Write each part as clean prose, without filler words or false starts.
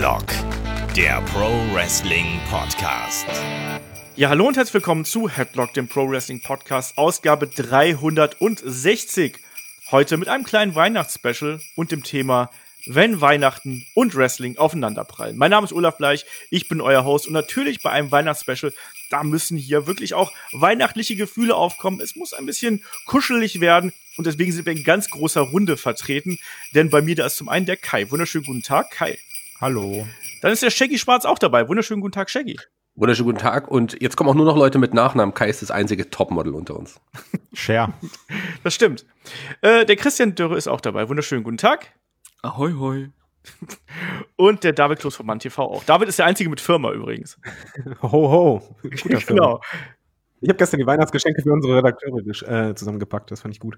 Headlock, der Pro Wrestling Podcast. Ja, hallo und herzlich willkommen zu Headlock, dem Pro Wrestling Podcast, Ausgabe 360. Heute mit einem kleinen Weihnachtsspecial und dem Thema, wenn Weihnachten und Wrestling aufeinanderprallen. Mein Name ist Olaf Bleich, ich bin euer Host und natürlich bei einem Weihnachtsspecial, da müssen hier wirklich auch weihnachtliche Gefühle aufkommen. Es muss ein bisschen kuschelig werden und deswegen sind wir in ganz großer Runde vertreten, denn bei mir da ist zum einen der Kai. Wunderschönen guten Tag, Kai. Hallo. Dann ist der Shaggy Schwarz auch dabei. Wunderschönen guten Tag, Shaggy. Wunderschönen guten Tag und jetzt kommen auch nur noch Leute mit Nachnamen. Kai ist das einzige Topmodel unter uns. Share. Das stimmt. Der Christian Dürre ist auch dabei. Wunderschönen guten Tag. Ahoi, hoi. Und der David Kloß von Mann TV auch. David ist der Einzige mit Firma übrigens. Ho, ho. Guter Film. Genau. Ich habe gestern die Weihnachtsgeschenke für unsere Redakteure zusammengepackt. Das fand ich gut.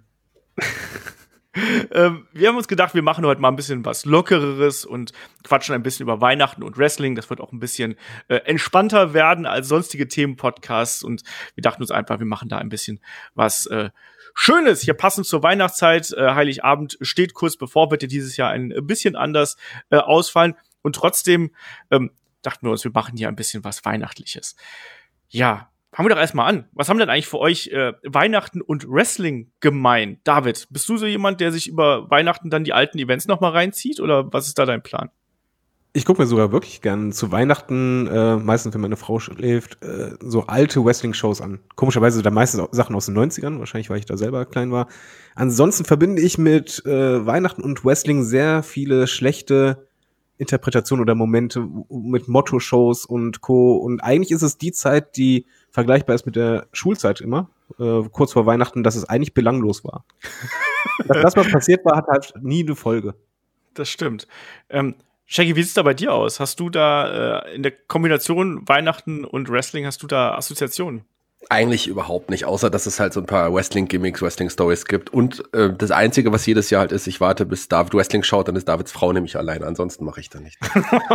Wir haben uns gedacht, wir machen heute mal ein bisschen was Lockereres und quatschen ein bisschen über Weihnachten und Wrestling. Das wird auch ein bisschen entspannter werden als sonstige Themenpodcasts. Und wir dachten uns einfach, wir machen da ein bisschen was Schönes. Hier passend zur Weihnachtszeit. Heiligabend steht kurz bevor, wird ja dieses Jahr ein bisschen anders ausfallen. Und trotzdem dachten wir uns, wir machen hier ein bisschen was Weihnachtliches. Ja, fangen wir doch erstmal an. Was haben denn eigentlich für euch Weihnachten und Wrestling gemein? David, bist du so jemand, der sich über Weihnachten dann die alten Events noch mal reinzieht? Oder was ist da dein Plan? Ich gucke mir sogar wirklich gern zu Weihnachten, meistens wenn meine Frau schläft, so alte Wrestling-Shows an. Komischerweise da meistens auch Sachen aus den 90ern, wahrscheinlich weil ich da selber klein war. Ansonsten verbinde ich mit Weihnachten und Wrestling sehr viele schlechte Interpretationen oder Momente mit Motto-Shows und Co. Und eigentlich ist es die Zeit, die vergleichbar ist mit der Schulzeit immer, kurz vor Weihnachten, dass es eigentlich belanglos war. Das, was passiert war, hat halt nie eine Folge. Das stimmt. Shaggy, wie sieht's da bei dir aus? Hast du da in der Kombination Weihnachten und Wrestling, hast du da Assoziationen? Eigentlich überhaupt nicht, außer dass es halt so ein paar Wrestling-Gimmicks, Wrestling-Stories gibt. Und das Einzige, was jedes Jahr halt ist, ich warte, bis David Wrestling schaut, dann ist Davids Frau nämlich alleine. Ansonsten mache ich da nichts.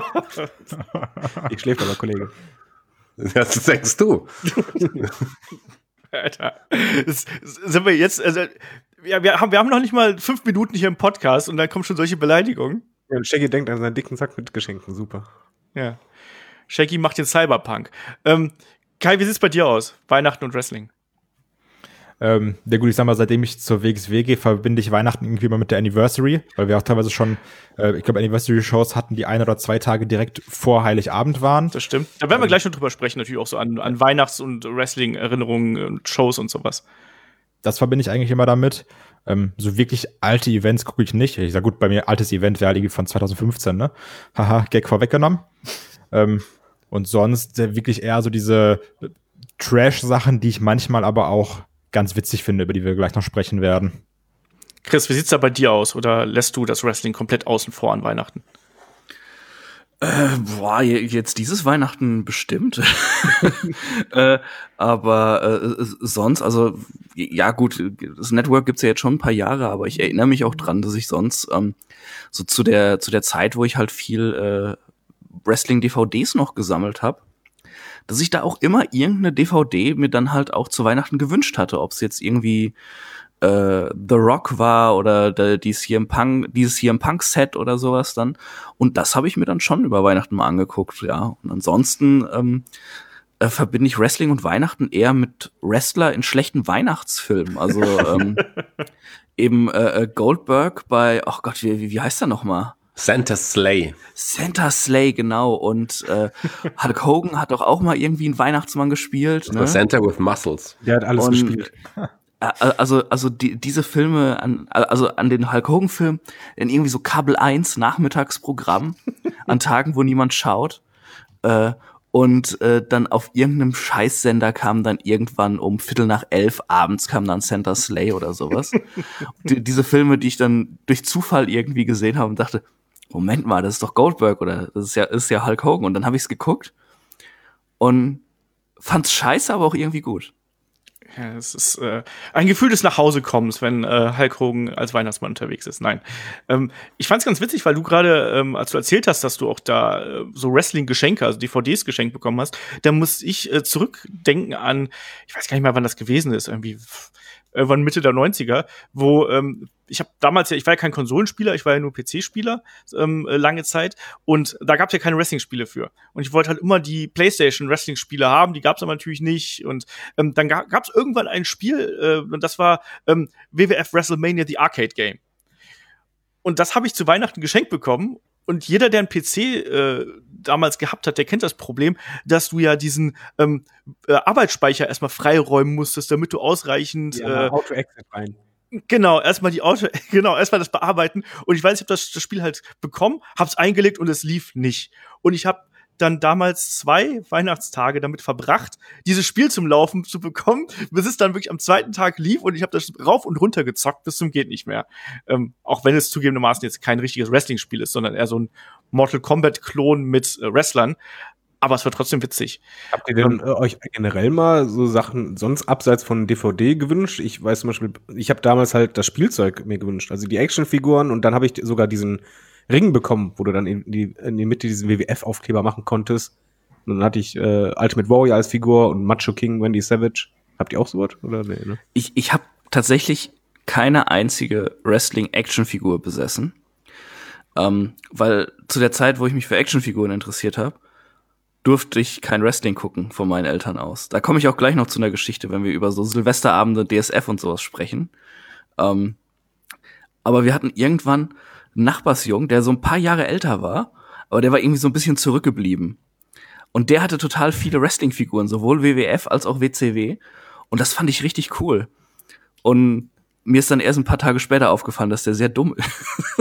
Ich schläfe aber, Kollege. Das denkst du. Alter, sind wir jetzt, also wir haben noch nicht mal 5 Minuten hier im Podcast und dann kommen schon solche Beleidigungen. Ja, und Shaggy denkt an seinen dicken Sack mit Geschenken, super. Ja. Shaggy macht jetzt Cyberpunk. Kai, wie sieht's bei dir aus? Weihnachten und Wrestling? Ja gut, ich sag mal, seitdem ich zur WXW gehe, verbinde ich Weihnachten irgendwie immer mit der Anniversary, weil wir auch teilweise schon, ich glaube, Anniversary-Shows hatten, die 1 oder 2 Tage direkt vor Heiligabend waren. Das stimmt. Da werden wir gleich noch drüber sprechen, natürlich auch so an Weihnachts- und Wrestling-Erinnerungen und Shows und sowas. Das verbinde ich eigentlich immer damit. So wirklich alte Events gucke ich nicht. Ich sag gut, bei mir altes Event wäre irgendwie von 2015, ne? Haha, Gag vorweggenommen. Und sonst wirklich eher so diese Trash-Sachen, die ich manchmal aber auch ganz witzig finde, über die wir gleich noch sprechen werden. Chris, wie sieht's da bei dir aus? Oder lässt du das Wrestling komplett außen vor an Weihnachten? Jetzt dieses Weihnachten bestimmt. Aber sonst, also, ja gut, das Network gibt's ja jetzt schon ein paar Jahre, aber ich erinnere mich auch dran, dass ich sonst so zu der Zeit, wo ich halt viel Wrestling-DVDs noch gesammelt habe, dass ich da auch immer irgendeine DVD mir dann halt auch zu Weihnachten gewünscht hatte, ob es jetzt irgendwie The Rock war oder dieses CM Punk Set oder sowas dann. Und das habe ich mir dann schon über Weihnachten mal angeguckt, ja. Und ansonsten verbinde ich Wrestling und Weihnachten eher mit Wrestler in schlechten Weihnachtsfilmen. Also eben Goldberg bei, ach Gott, wie heißt er nochmal? Santa Slay, genau. Und Hulk Hogan hat doch auch mal irgendwie einen Weihnachtsmann gespielt. Ne? Santa with Muscles. Der hat alles gespielt. Also diese Filme, an den Hulk Hogan-Film, in irgendwie so Kabel 1 Nachmittagsprogramm, an Tagen, wo niemand schaut. Und dann auf irgendeinem Scheißsender kam dann irgendwann um 11:15 abends kam dann Santa Slay oder sowas. Diese Filme, die ich dann durch Zufall irgendwie gesehen habe und dachte, Moment mal, das ist doch Goldberg oder das ist ja Hulk Hogan. Und dann habe ich es geguckt und fand's scheiße, aber auch irgendwie gut. Ja, es ist ein Gefühl des Nachhausekommens, wenn Hulk Hogan als Weihnachtsmann unterwegs ist. Nein. Ich fand's ganz witzig, weil du gerade, als du erzählt hast, dass du auch da so Wrestling-Geschenke, also DVDs geschenkt bekommen hast, da muss ich zurückdenken an, ich weiß gar nicht mal, wann das gewesen ist, irgendwie irgendwann Mitte der 90er, wo ich habe damals ich war ja kein Konsolenspieler, ich war ja nur PC-Spieler lange Zeit und da gab es ja keine Wrestling-Spiele für. Und ich wollte halt immer die PlayStation-Wrestling-Spiele haben, die gab es aber natürlich nicht. Und dann gab es irgendwann ein Spiel, und das war WWF WrestleMania, the Arcade Game. Und das habe ich zu Weihnachten geschenkt bekommen. Und jeder, der einen PC damals gehabt hat, der kennt das Problem, dass du ja diesen Arbeitsspeicher erstmal freiräumen musstest, damit du ausreichend Auto-Exit rein. Genau, erstmal erstmal das bearbeiten. Und ich weiß, ich habe das Spiel halt bekommen, hab's eingelegt und es lief nicht. Und ich habe dann damals 2 Weihnachtstage damit verbracht, dieses Spiel zum Laufen zu bekommen, bis es dann wirklich am zweiten Tag lief und ich habe das rauf und runter gezockt bis zum geht nicht mehr. Auch wenn es zugegebenermaßen jetzt kein richtiges Wrestling-Spiel ist, sondern eher so ein Mortal Kombat-Klon mit Wrestlern. Aber es war trotzdem witzig. Habt ihr denn euch generell mal so Sachen sonst abseits von DVD gewünscht? Ich weiß zum Beispiel, ich habe damals halt das Spielzeug mir gewünscht, also die Actionfiguren und dann habe ich sogar diesen Ring bekommen, wo du dann in die Mitte diesen WWF-Aufkleber machen konntest. Und dann hatte ich Ultimate Warrior als Figur und Macho King, Wendy Savage. Habt ihr auch sowas? Oder nee, ne? Ich habe tatsächlich keine einzige Wrestling-Action-Figur besessen. Weil zu der Zeit, wo ich mich für Actionfiguren interessiert habe, durfte ich kein Wrestling gucken von meinen Eltern aus. Da komme ich auch gleich noch zu einer Geschichte, wenn wir über so Silvesterabende, DSF und sowas sprechen. Aber wir hatten irgendwann einen Nachbarsjungen, der so ein paar Jahre älter war, aber der war irgendwie so ein bisschen zurückgeblieben. Und der hatte total viele Wrestling-Figuren, sowohl WWF als auch WCW. Und das fand ich richtig cool. Und mir ist dann erst ein paar Tage später aufgefallen, dass der sehr dumm ist.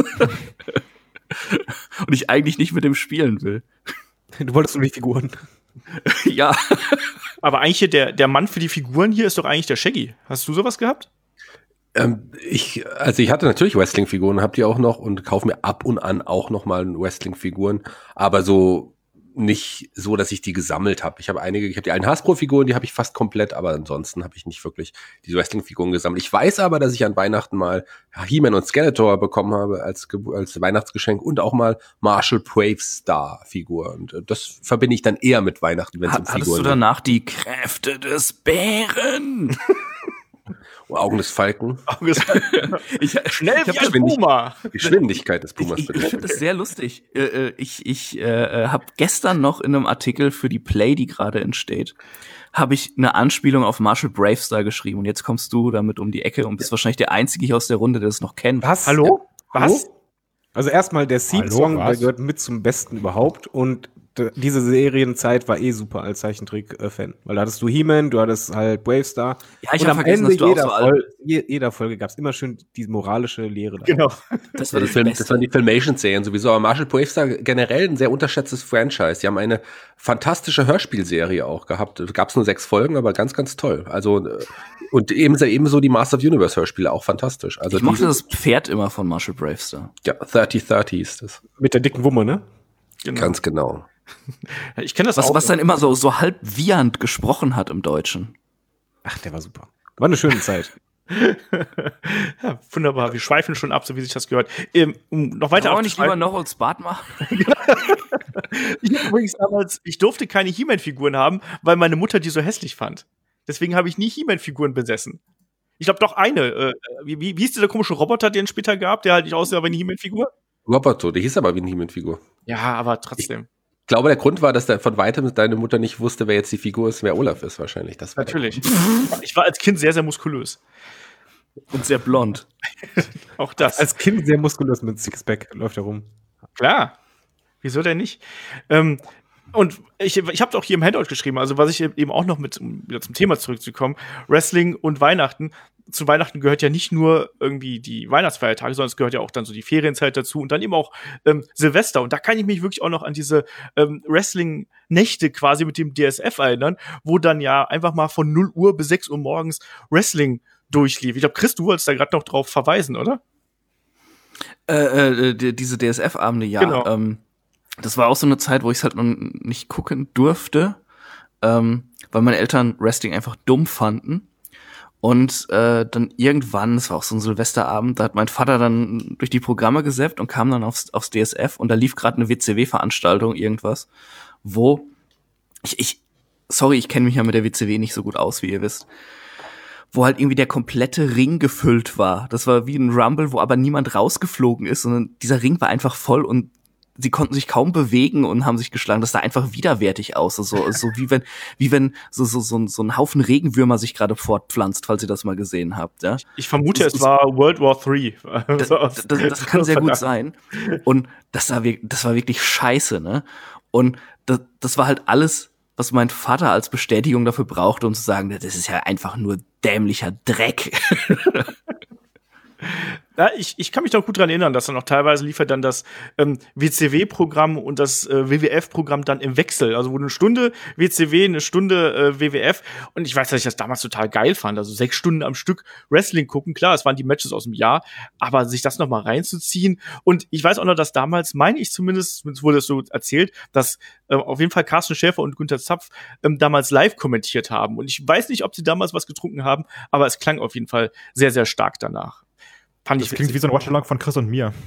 Und ich eigentlich nicht mit dem spielen will. Du wolltest nur die Figuren. Ja. Aber eigentlich hier der Mann für die Figuren hier ist doch eigentlich der Shaggy. Hast du sowas gehabt? Ich hatte natürlich Wrestling-Figuren, hab die auch noch und kaufe mir ab und an auch noch mal Wrestling-Figuren, aber so nicht so, dass ich die gesammelt habe. Ich habe die alten Hasbro-Figuren, die habe ich fast komplett, aber ansonsten habe ich nicht wirklich die Wrestling-Figuren gesammelt. Ich weiß aber, dass ich an Weihnachten mal He-Man und Skeletor bekommen habe als Weihnachtsgeschenk und auch mal Marshall Bravestar-Figur. Und das verbinde ich dann eher mit Weihnachten, wenn es um Figuren geht. Hattest du danach die Kräfte des Bären? Augen des Falken. Schnell wie ein Puma. Geschwindigkeit des Pumas. Ich finde das sehr lustig. Ich habe gestern noch in einem Artikel für die Play, die gerade entsteht, habe ich eine Anspielung auf Marshall Bravestar geschrieben. Und jetzt kommst du damit um die Ecke und bist wahrscheinlich der Einzige hier aus der Runde, der das noch kennt. Was? Hallo? Ja. Was? Hallo? Also erstmal der Theme-Song, der gehört mit zum Besten überhaupt. Und diese Serienzeit war super als Zeichentrick-Fan. Weil da hattest du He-Man, du hattest halt Bravestar. Ja, ich habe vergessen, dass du auch so alt jeder Folge gab es immer schön diese moralische Lehre. Genau. Das war das waren die Filmation-Serien sowieso. Aber Marshall Bravestar generell ein sehr unterschätztes Franchise. Die haben eine fantastische Hörspielserie auch gehabt. Gab es nur 6 Folgen, aber ganz, ganz toll. Also und ebenso die Master of the Universe Hörspiele auch fantastisch. Also ich mochte das Pferd immer von Marshall Bravestar. Ja, 3030 ist das. Mit der dicken Wumme, ne? Genau. Ganz genau. Ich kenne das auch. Was dann immer so halb wiehernd gesprochen hat im Deutschen. Ach, der war super. War eine schöne Zeit. Ja, wunderbar. Wir schweifen schon ab, so wie sich das gehört. Noch weiter Kann man nicht lieber noch als Bart machen? Ich durfte keine He-Man-Figuren haben, weil meine Mutter die so hässlich fand. Deswegen habe ich nie He-Man-Figuren besessen. Ich glaube doch eine. Wie hieß dieser komische Roboter, den es später gab, der halt nicht aussah wie eine He-Man-Figur? Roboter, der hieß aber wie eine He-Man-Figur. Ja, aber trotzdem. Ich glaube, der Grund war, dass von weitem deine Mutter nicht wusste, wer jetzt die Figur ist, wer Olaf ist wahrscheinlich. Das war natürlich. Ich war als Kind sehr, sehr muskulös. Und sehr blond. Auch das. Als Kind sehr muskulös mit Sixpack läuft er rum. Klar. Wieso denn nicht? Und ich habe auch hier im Handout geschrieben, also was ich eben auch noch um wieder zum Thema zurückzukommen, Wrestling und Weihnachten. Zu Weihnachten gehört ja nicht nur irgendwie die Weihnachtsfeiertage, sondern es gehört ja auch dann so die Ferienzeit dazu und dann eben auch Silvester. Und da kann ich mich wirklich auch noch an diese Wrestling-Nächte quasi mit dem DSF erinnern, wo dann ja einfach mal von 0 Uhr bis 6 Uhr morgens Wrestling durchlief. Ich glaube, Chris, du wolltest da gerade noch drauf verweisen, oder? Diese DSF-Abende, ja. Genau. Das war auch so eine Zeit, wo ich es halt noch nicht gucken durfte, weil meine Eltern Wrestling einfach dumm fanden. Und dann irgendwann, das war auch so ein Silvesterabend, da hat mein Vater dann durch die Programme gesäppt und kam dann aufs DSF und da lief gerade eine WCW-Veranstaltung, irgendwas, wo ich kenne mich ja mit der WCW nicht so gut aus, wie ihr wisst, wo halt irgendwie der komplette Ring gefüllt war. Das war wie ein Rumble, wo aber niemand rausgeflogen ist, sondern dieser Ring war einfach voll und sie konnten sich kaum bewegen und haben sich geschlagen. Das sah einfach widerwärtig aus. So wie wenn so ein Haufen Regenwürmer sich gerade fortpflanzt, falls ihr das mal gesehen habt. Ja? Ich vermute, es war World War III. Das kann sehr gut sein. Und das war wirklich scheiße, ne? Und das war halt alles, was mein Vater als Bestätigung dafür brauchte, um zu sagen, das ist ja einfach nur dämlicher Dreck. Ja, ich kann mich noch gut dran erinnern, dass dann auch teilweise liefert dann das WCW-Programm und das WWF-Programm dann im Wechsel. Also wo eine Stunde WCW, eine Stunde WWF. Und ich weiß, dass ich das damals total geil fand. Also 6 Stunden am Stück Wrestling gucken. Klar, es waren die Matches aus dem Jahr, aber sich das noch mal reinzuziehen. Und ich weiß auch noch, dass damals, meine ich zumindest wurde es so erzählt, dass auf jeden Fall Carsten Schäfer und Günther Zapf damals live kommentiert haben. Und ich weiß nicht, ob sie damals was getrunken haben, aber es klang auf jeden Fall sehr, sehr stark danach. Das klingt wie so ein Watchalong von Chris und mir.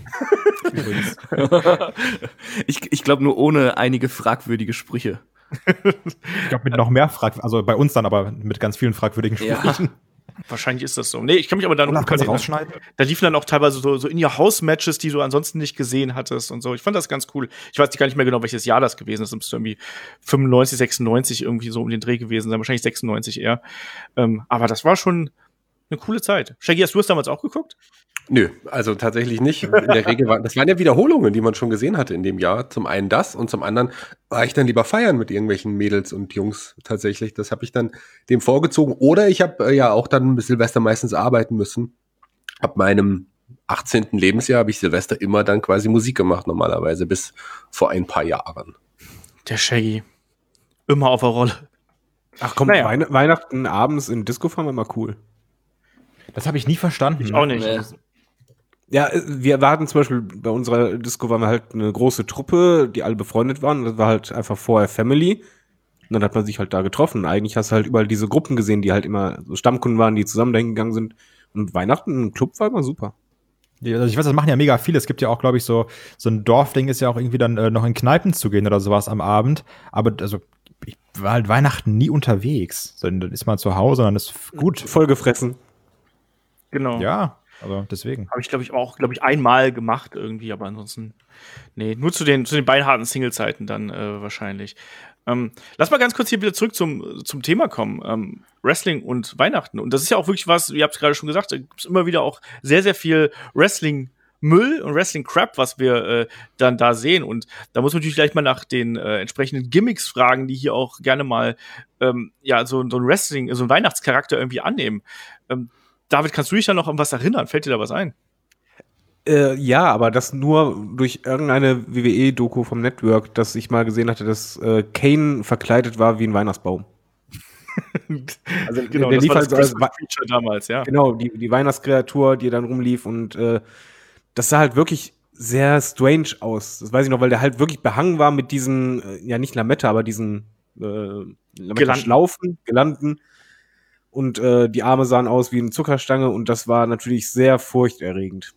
Ich glaube nur ohne einige fragwürdige Sprüche. Ich glaube mit noch mehr also bei uns dann aber mit ganz vielen fragwürdigen Sprüchen. Ja. Wahrscheinlich ist das so. Nee, ich kann mich aber dann kannst du rausschneiden. Da liefen dann auch teilweise so In-Your-House-Matches, die du ansonsten nicht gesehen hattest und so. Ich fand das ganz cool. Ich weiß gar nicht mehr genau, welches Jahr das gewesen ist. Es müsste irgendwie 95, 96 irgendwie so um den Dreh gewesen sein. Wahrscheinlich 96 eher. Aber das war schon eine coole Zeit. Shaggy, hast du es damals auch geguckt? Nö, also tatsächlich nicht. In der Regel das waren ja Wiederholungen, die man schon gesehen hatte in dem Jahr. Zum einen das und zum anderen war ich dann lieber feiern mit irgendwelchen Mädels und Jungs tatsächlich. Das habe ich dann dem vorgezogen. Oder ich habe ja auch dann bis Silvester meistens arbeiten müssen. Ab meinem 18. Lebensjahr habe ich Silvester immer dann quasi Musik gemacht normalerweise, bis vor ein paar Jahren. Der Shaggy. Immer auf der Rolle. Ach komm, Weihnachten abends in Disco fahren wir mal cool. Das habe ich nie verstanden. Ich auch nicht. Nee. Ja, wir hatten zum Beispiel, bei unserer Disco waren wir halt eine große Truppe, die alle befreundet waren. Das war halt einfach vorher Family. Und dann hat man sich halt da getroffen. Eigentlich hast du halt überall diese Gruppen gesehen, die halt immer so Stammkunden waren, die zusammen dahin gegangen sind. Und Weihnachten im Club war immer super. Ja, also ich weiß, das machen ja mega viele. Es gibt ja auch, glaube ich, so ein Dorfding ist ja auch irgendwie dann noch in Kneipen zu gehen oder sowas am Abend. Aber also ich war halt Weihnachten nie unterwegs. Dann ist man zu Hause und dann ist gut. Vollgefressen. Genau. Ja, also deswegen. Habe ich, glaube ich, einmal gemacht irgendwie, aber ansonsten, nee, nur zu den beinharten Single-Zeiten dann wahrscheinlich. Lass mal ganz kurz hier wieder zurück zum Thema kommen. Wrestling und Weihnachten. Und das ist ja auch wirklich was, ihr habt es gerade schon gesagt, da gibt es immer wieder auch sehr, sehr viel Wrestling-Müll und Wrestling-Crap, was wir dann da sehen. Und da muss man natürlich gleich mal nach den entsprechenden Gimmicks fragen, die hier auch gerne mal so ein Wrestling, so ein Weihnachtscharakter irgendwie annehmen. David, kannst du dich da noch an was erinnern? Fällt dir da was ein? Ja, aber das nur durch irgendeine WWE-Doku vom Network, dass ich mal gesehen hatte, dass Kane verkleidet war wie ein Weihnachtsbaum. Also genau, der lief halt so als Feature damals, ja. Genau, die Weihnachtskreatur, die dann rumlief und das sah halt wirklich sehr strange aus. Das weiß ich noch, weil der halt wirklich behangen war mit diesen, ja nicht Lametta, aber diesen Schlaufen, Girlanden. Und die Arme sahen aus wie eine Zuckerstange und das war natürlich sehr furchterregend.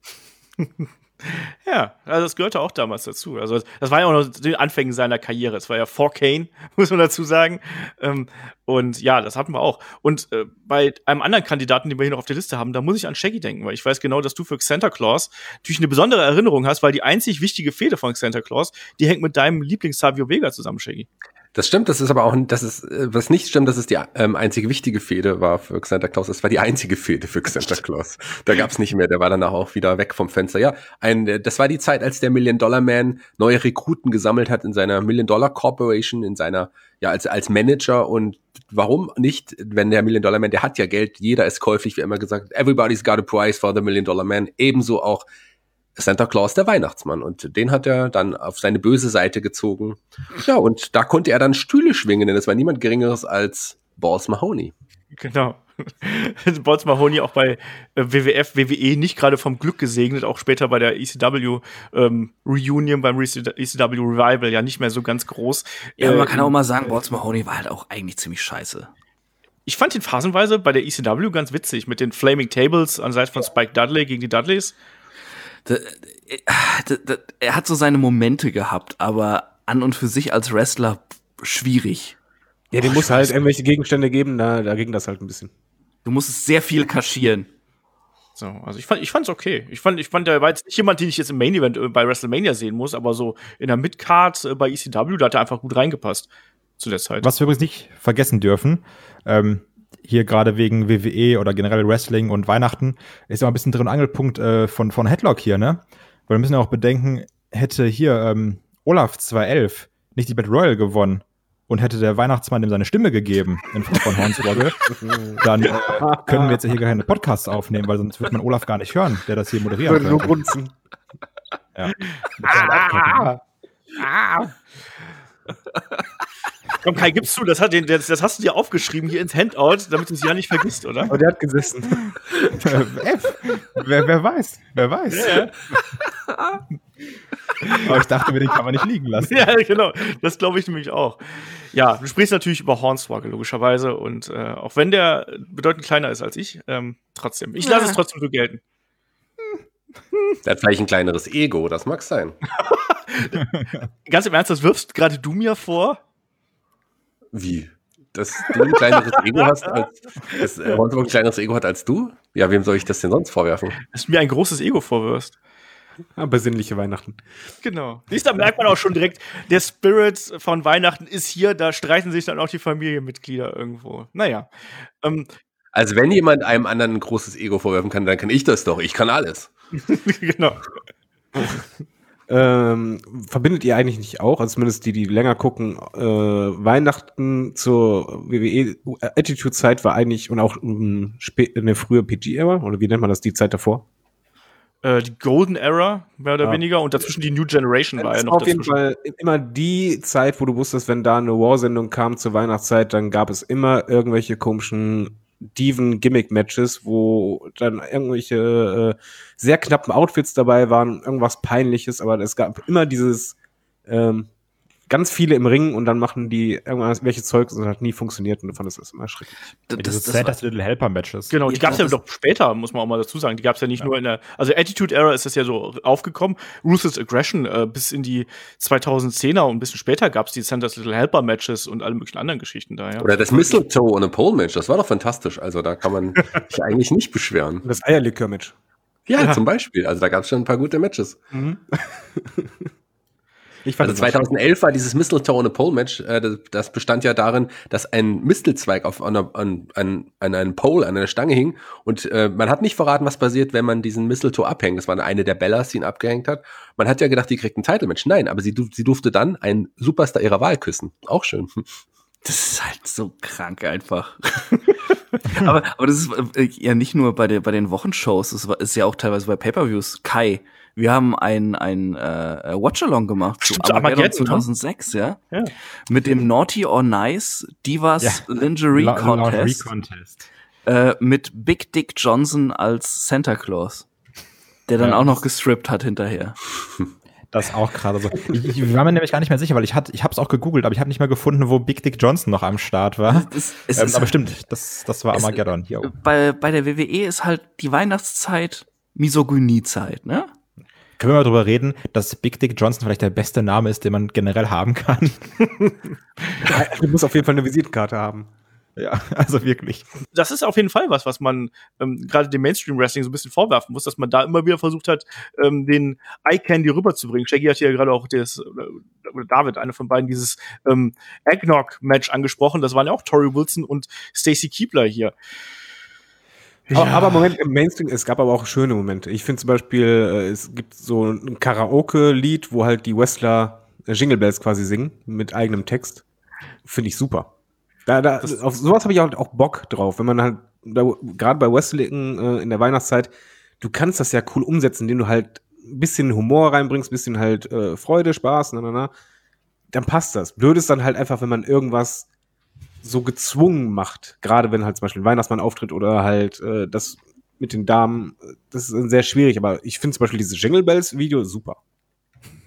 Ja, also das gehörte auch damals dazu. Also das war ja auch noch die Anfänge seiner Karriere. Es war ja vor Kane, muss man dazu sagen. Und ja, das hatten wir auch. Und bei einem anderen Kandidaten, den wir hier noch auf der Liste haben, da muss ich an Shaggy denken, weil ich weiß genau, dass du für Santa Claus natürlich eine besondere Erinnerung hast, weil die einzig wichtige Fehde von Santa Claus, die hängt mit deinem Lieblings-Savio Vega zusammen, Shaggy. Das stimmt, das ist aber auch, was nicht stimmt, dass es die einzige wichtige Fehde war für Santa Claus. Es war die einzige Fehde für Santa Claus. Da gab's nicht mehr, der war danach auch wieder weg vom Fenster. Ja, das war die Zeit, als der $1-Million-Man neue Rekruten gesammelt hat in seiner $1-Million-Corporation, in seiner, ja, als Manager. Und warum nicht, wenn der $1-Million-Man, der hat ja Geld, jeder ist käuflich, wie immer gesagt, everybody's got a price for the $1-Million-Man. Ebenso auch Santa Claus, der Weihnachtsmann. Und den hat er dann auf seine böse Seite gezogen. Ja, und da konnte er dann Stühle schwingen, denn es war niemand Geringeres als Balls Mahoney. Genau. Balls Mahoney auch bei WWF, WWE nicht gerade vom Glück gesegnet, auch später bei der ECW Reunion, beim ECW Revival ja nicht mehr so ganz groß. Ja, aber man kann auch mal sagen, Balls Mahoney war halt auch eigentlich ziemlich scheiße. Ich fand ihn phasenweise bei der ECW ganz witzig, mit den Flaming Tables an Seite von Spike Dudley gegen die Dudleys. Er hat so seine Momente gehabt, aber an und für sich als Wrestler schwierig. Ja, dem muss halt irgendwelche Gegenstände geben, da ging das halt ein bisschen. Du musstest sehr viel kaschieren. So, also ich fand's okay. Ich fand, der war jetzt nicht jemand, den ich jetzt im Main Event bei WrestleMania sehen muss, aber so in der Midcard bei ECW, da hat er einfach gut reingepasst zu der Zeit. Was wir übrigens nicht vergessen dürfen, hier gerade wegen WWE oder generell Wrestling und Weihnachten, ist ja mal ein bisschen Dreh- und Angelpunkt von Headlock hier, ne? Weil wir müssen ja auch bedenken, hätte hier Olaf 211 nicht die Battle Royal gewonnen und hätte der Weihnachtsmann ihm seine Stimme gegeben in Form von Hornswoggle, dann können wir jetzt hier keine Podcasts aufnehmen, weil sonst wird man Olaf gar nicht hören, der das hier moderieren Würde nur könnte. grunzen. Ja. Komm, Kai, gibst du, das hast du dir aufgeschrieben hier ins Handout, damit du es ja nicht vergisst, oder? Aber der hat gesessen. F. Wer weiß? Ja. Aber ich dachte mir, den kann man nicht liegen lassen. Ja, genau. Das glaube ich nämlich auch. Ja, du sprichst natürlich über Hornswoggle, logischerweise. Und auch wenn der bedeutend kleiner ist als ich, trotzdem. Ich lasse es trotzdem so gelten. Der hat vielleicht ein kleineres Ego, das mag sein. Ganz im Ernst, das wirfst gerade du mir vor? Wie? Dass du ein kleineres Ego hast, dass Hornswoggle ein kleineres Ego hat als du? Ja, wem soll ich das denn sonst vorwerfen? Dass du mir ein großes Ego vorwirfst. Besinnliche Weihnachten. Genau. Siehst du, da merkt man auch schon direkt, der Spirit von Weihnachten ist hier, da streiten sich dann auch die Familienmitglieder irgendwo. Naja. Also wenn jemand einem anderen ein großes Ego vorwerfen kann, dann kann ich das doch. Ich kann alles. Genau. Verbindet ihr eigentlich nicht auch, also zumindest die länger gucken, Weihnachten zur WWE Attitude-Zeit war eigentlich und auch eine frühe PG-Ära, oder wie nennt man das, die Zeit davor? Die Golden Era, mehr oder weniger, und dazwischen die New Generation war ja noch auf jeden dazwischen. Fall immer die Zeit, wo du wusstest, wenn da eine War-Sendung kam zur Weihnachtszeit, dann gab es immer irgendwelche komischen Diven-Gimmick-Matches, wo dann irgendwelche sehr knappen Outfits dabei waren, irgendwas Peinliches, aber es gab immer dieses ganz viele im Ring und dann machen die irgendwelche Zeug und das hat nie funktioniert und du fandest das immer schrecklich. Das Santa's Little Helper Matches. Genau, die gab's ja doch später, muss man auch mal dazu sagen. Die gab's ja nicht nur in der, also Attitude Era ist das ja so aufgekommen. Ruthless Aggression bis in die 2010er und ein bisschen später gab's die Santa's Little Helper Matches und alle möglichen anderen Geschichten da, ja. Oder das Mistletoe und a Pole Match, das war doch fantastisch. Also da kann man sich eigentlich nicht beschweren. Und das Eierlikör-Match. Ja, zum Beispiel. Also da gab es schon ein paar gute Matches. Ich fand Also 2011 war dieses Mistletoe und a Pole Match, das bestand ja darin, dass ein Mistelzweig an einem Pole, an einer Stange hing und man hat nicht verraten, was passiert, wenn man diesen Mistletoe abhängt. Das war eine der Bellas, die ihn abgehängt hat. Man hat ja gedacht, die kriegt ein Title-Match. Nein, aber sie durfte dann einen Superstar ihrer Wahl küssen. Auch schön. Das ist halt so krank einfach. aber das ist ja nicht nur bei den Wochenshows, es ist ja auch teilweise bei Pay-Per-Views. Kai, wir haben ein Watch-Along gemacht zu Armageddon 2006, ja? Mit dem Naughty or Nice Divas Lingerie Contest. Mit Big Dick Johnson als Santa Claus, der dann auch noch gestrippt hat hinterher. Das ist auch gerade so. Ich war mir nämlich gar nicht mehr sicher, weil ich hab's auch gegoogelt, aber ich habe nicht mehr gefunden, wo Big Dick Johnson noch am Start war. Aber stimmt, das war Armageddon hier. Bei der WWE ist halt die Weihnachtszeit Misogyniezeit, ne? Können wir mal drüber reden, dass Big Dick Johnson vielleicht der beste Name ist, den man generell haben kann? Du musst auf jeden Fall eine Visitenkarte haben. Ja, also wirklich. Das ist auf jeden Fall was man gerade dem Mainstream-Wrestling so ein bisschen vorwerfen muss, dass man da immer wieder versucht hat, den Eye-Candy rüberzubringen. Shaggy hat hier gerade auch oder David, einer von beiden, dieses Eggnog-Match angesprochen. Das waren ja auch Tori Wilson und Stacy Keibler hier. Aber Moment, im Mainstream, es gab aber auch schöne Momente. Ich finde zum Beispiel, es gibt so ein Karaoke-Lied, wo halt die Wrestler Jingle Bells quasi singen, mit eigenem Text. Finde ich super. Auf sowas habe ich auch Bock drauf, wenn man halt, gerade bei Wrestling in der Weihnachtszeit, du kannst das ja cool umsetzen, indem du halt ein bisschen Humor reinbringst, ein bisschen halt Freude, Spaß, dann passt das. Blöd ist dann halt einfach, wenn man irgendwas so gezwungen macht, gerade wenn halt zum Beispiel ein Weihnachtsmann auftritt oder halt das mit den Damen, das ist sehr schwierig, aber ich finde zum Beispiel dieses Jingle Bells Video super.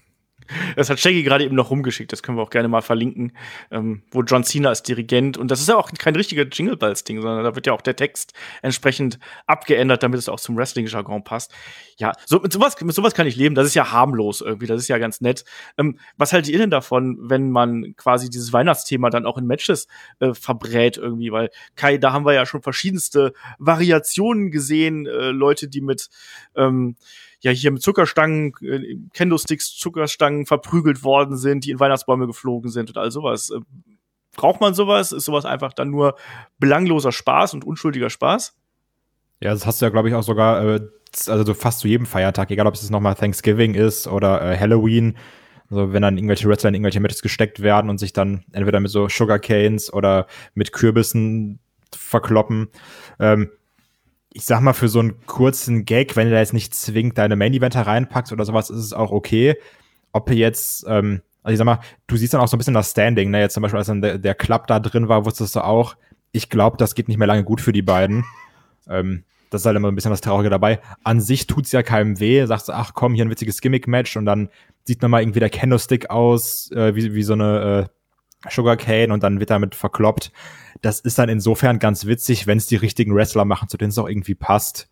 Das hat Shaggy gerade eben noch rumgeschickt, das können wir auch gerne mal verlinken, wo John Cena als Dirigent, und das ist ja auch kein richtiger Jingle Bells-Ding, sondern da wird ja auch der Text entsprechend abgeändert, damit es auch zum Wrestling-Jargon passt. Ja, mit sowas kann ich leben, das ist ja harmlos irgendwie, das ist ja ganz nett. Was haltet ihr denn davon, wenn man quasi dieses Weihnachtsthema dann auch in Matches verbrät irgendwie, weil Kai, da haben wir ja schon verschiedenste Variationen gesehen, Leute, die mit hier mit Zuckerstangen, Kendo-Sticks, Zuckerstangen verprügelt worden sind, die in Weihnachtsbäume geflogen sind und all sowas. Braucht man sowas? Ist sowas einfach dann nur belangloser Spaß und unschuldiger Spaß? Ja, das hast du ja, glaube ich, auch sogar, also fast zu jedem Feiertag, egal ob es nochmal Thanksgiving ist oder Halloween. Also wenn dann irgendwelche Wrestler in irgendwelche Matches gesteckt werden und sich dann entweder mit so Sugarcanes oder mit Kürbissen verkloppen. Ich sag mal, für so einen kurzen Gag, wenn du da jetzt nicht zwingend deine Main-Eventer reinpackst oder sowas, ist es auch okay. Ob du jetzt, also ich sag mal, du siehst dann auch so ein bisschen das Standing, ne? Jetzt zum Beispiel, als dann der Club da drin war, wusstest du auch, ich glaube, das geht nicht mehr lange gut für die beiden. Das ist halt immer ein bisschen das Traurige dabei. An sich tut's ja keinem weh. Sagst du, ach komm, hier ein witziges Gimmick-Match und dann sieht nochmal irgendwie der Kendo-Stick aus, wie so eine Sugarcane und dann wird damit verkloppt. Das ist dann insofern ganz witzig, wenn es die richtigen Wrestler machen, zu denen es auch irgendwie passt.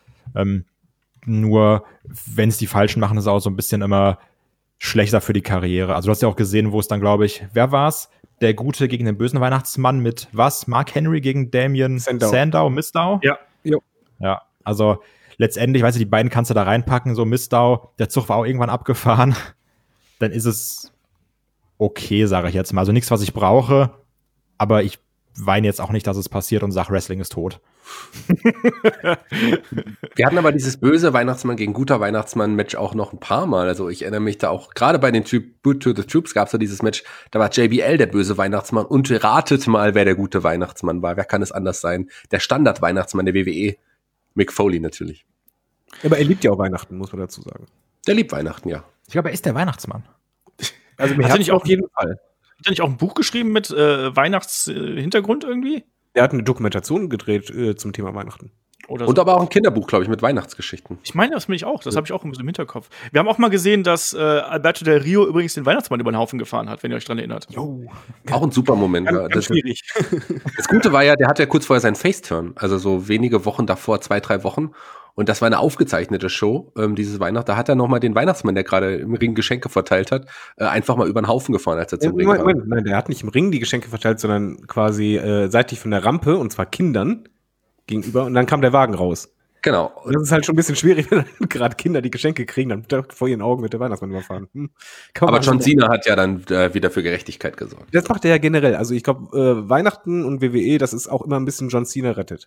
Nur, wenn es die Falschen machen, ist es auch so ein bisschen immer schlechter für die Karriere. Also du hast ja auch gesehen, wo es dann, glaube ich, wer war's? Der Gute gegen den bösen Weihnachtsmann mit was? Mark Henry gegen Damien Sandow? Ja. Jo. Ja, also letztendlich, weißt du, die beiden kannst du da reinpacken, so Mistau, der Zug war auch irgendwann abgefahren. Dann ist es okay, sage ich jetzt mal. Also nichts, was ich brauche, aber ich weine jetzt auch nicht, dass es passiert und sage, Wrestling ist tot. Wir hatten aber dieses böse Weihnachtsmann gegen guter Weihnachtsmann-Match auch noch ein paar Mal. Also ich erinnere mich da auch, gerade bei den Tribute to the Troops gab es so dieses Match, da war JBL der böse Weihnachtsmann und ratet mal, wer der gute Weihnachtsmann war. Wer kann es anders sein? Der Standard-Weihnachtsmann der WWE, Mick Foley natürlich. Aber er liebt ja auch Weihnachten, muss man dazu sagen. Der liebt Weihnachten, ja. Ich glaube, er ist der Weihnachtsmann. Also mir Hat er nicht auf jeden Fall. Hat er nicht auch ein Buch geschrieben mit Weihnachtshintergrund irgendwie? Er hat eine Dokumentation gedreht zum Thema Weihnachten. Oder Und so. aber auch ein Kinderbuch, glaube ich, mit Weihnachtsgeschichten. Ich meine, das bin ich auch. Das habe ich auch ein bisschen im Hinterkopf. Wir haben auch mal gesehen, dass Alberto Del Rio übrigens den Weihnachtsmann über den Haufen gefahren hat, wenn ihr euch dran erinnert. Auch ein super Moment. Ganz schwierig. Das Gute war ja, der hatte ja kurz vorher seinen Face-Turn, also so wenige Wochen davor, 2-3 Wochen. Und das war eine aufgezeichnete Show, dieses Weihnachten. Da hat er nochmal den Weihnachtsmann, der gerade im Ring Geschenke verteilt hat, einfach mal über den Haufen gefahren, als er zum Ring kam. Nein, der hat nicht im Ring die Geschenke verteilt, sondern quasi seitlich von der Rampe, und zwar Kindern gegenüber. Und dann kam der Wagen raus. Genau. Und das ist halt schon ein bisschen schwierig, wenn gerade Kinder die Geschenke kriegen, dann vor ihren Augen wird der Weihnachtsmann überfahren. Aber John Cena hat ja dann wieder für Gerechtigkeit gesorgt. Das macht er ja generell. Also ich glaube, Weihnachten und WWE, das ist auch immer ein bisschen John Cena rettet.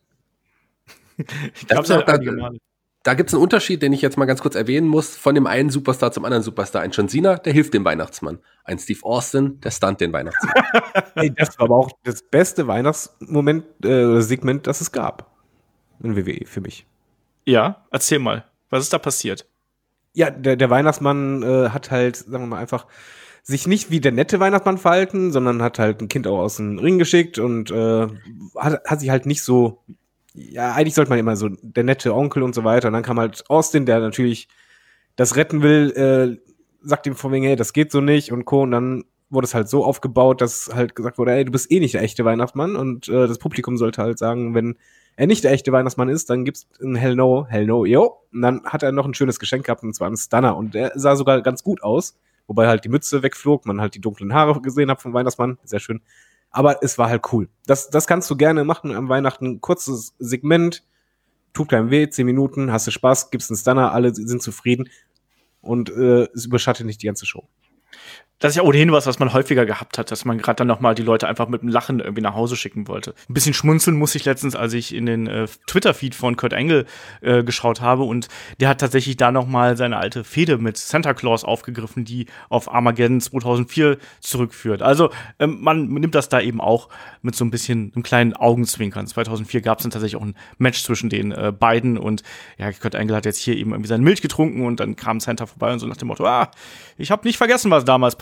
Da gibt es einen Unterschied, den ich jetzt mal ganz kurz erwähnen muss, von dem einen Superstar zum anderen Superstar. Ein John Cena, der hilft dem Weihnachtsmann. Ein Steve Austin, der stunt den Weihnachtsmann. Ey, das war aber auch das beste Weihnachtsmoment, Segment, das es gab. In WWE, für mich. Ja, erzähl mal. Was ist da passiert? Ja, der Weihnachtsmann hat halt, sagen wir mal einfach, sich nicht wie der nette Weihnachtsmann verhalten, sondern hat halt ein Kind auch aus dem Ring geschickt und hat sich halt nicht so, ja, eigentlich sollte man immer so der nette Onkel und so weiter. Und dann kam halt Austin, der natürlich das retten will, sagt ihm von wegen, hey, das geht so nicht und Co. Und dann wurde es halt so aufgebaut, dass halt gesagt wurde, ey, du bist eh nicht der echte Weihnachtsmann. Und das Publikum sollte halt sagen, wenn er nicht der echte Weihnachtsmann ist, dann gibt's ein Hell no, yo. Und dann hat er noch ein schönes Geschenk gehabt, und zwar einen Stunner. Und der sah sogar ganz gut aus, wobei halt die Mütze wegflog, man halt die dunklen Haare gesehen hat vom Weihnachtsmann. Sehr schön. Aber es war halt cool. Das kannst du gerne machen am Weihnachten. Kurzes Segment, tut keinem weh, 10 Minuten, hast du Spaß, gibst einen Stunner, alle sind zufrieden. Und es überschattet nicht die ganze Show. Das ist ja ohnehin was man häufiger gehabt hat, dass man gerade dann nochmal die Leute einfach mit einem Lachen irgendwie nach Hause schicken wollte. Ein bisschen schmunzeln muss ich letztens, als ich in den Twitter-Feed von Kurt Angle geschaut habe, und der hat tatsächlich da nochmal seine alte Fehde mit Santa Claus aufgegriffen, die auf Armageddon 2004 zurückführt. Also man nimmt das da eben auch mit so ein bisschen einem kleinen Augenzwinkern. 2004 gab es dann tatsächlich auch ein Match zwischen den beiden, und ja, Kurt Angle hat jetzt hier eben irgendwie seine Milch getrunken und dann kam Santa vorbei und so nach dem Motto, ich habe nicht vergessen, was damals passiert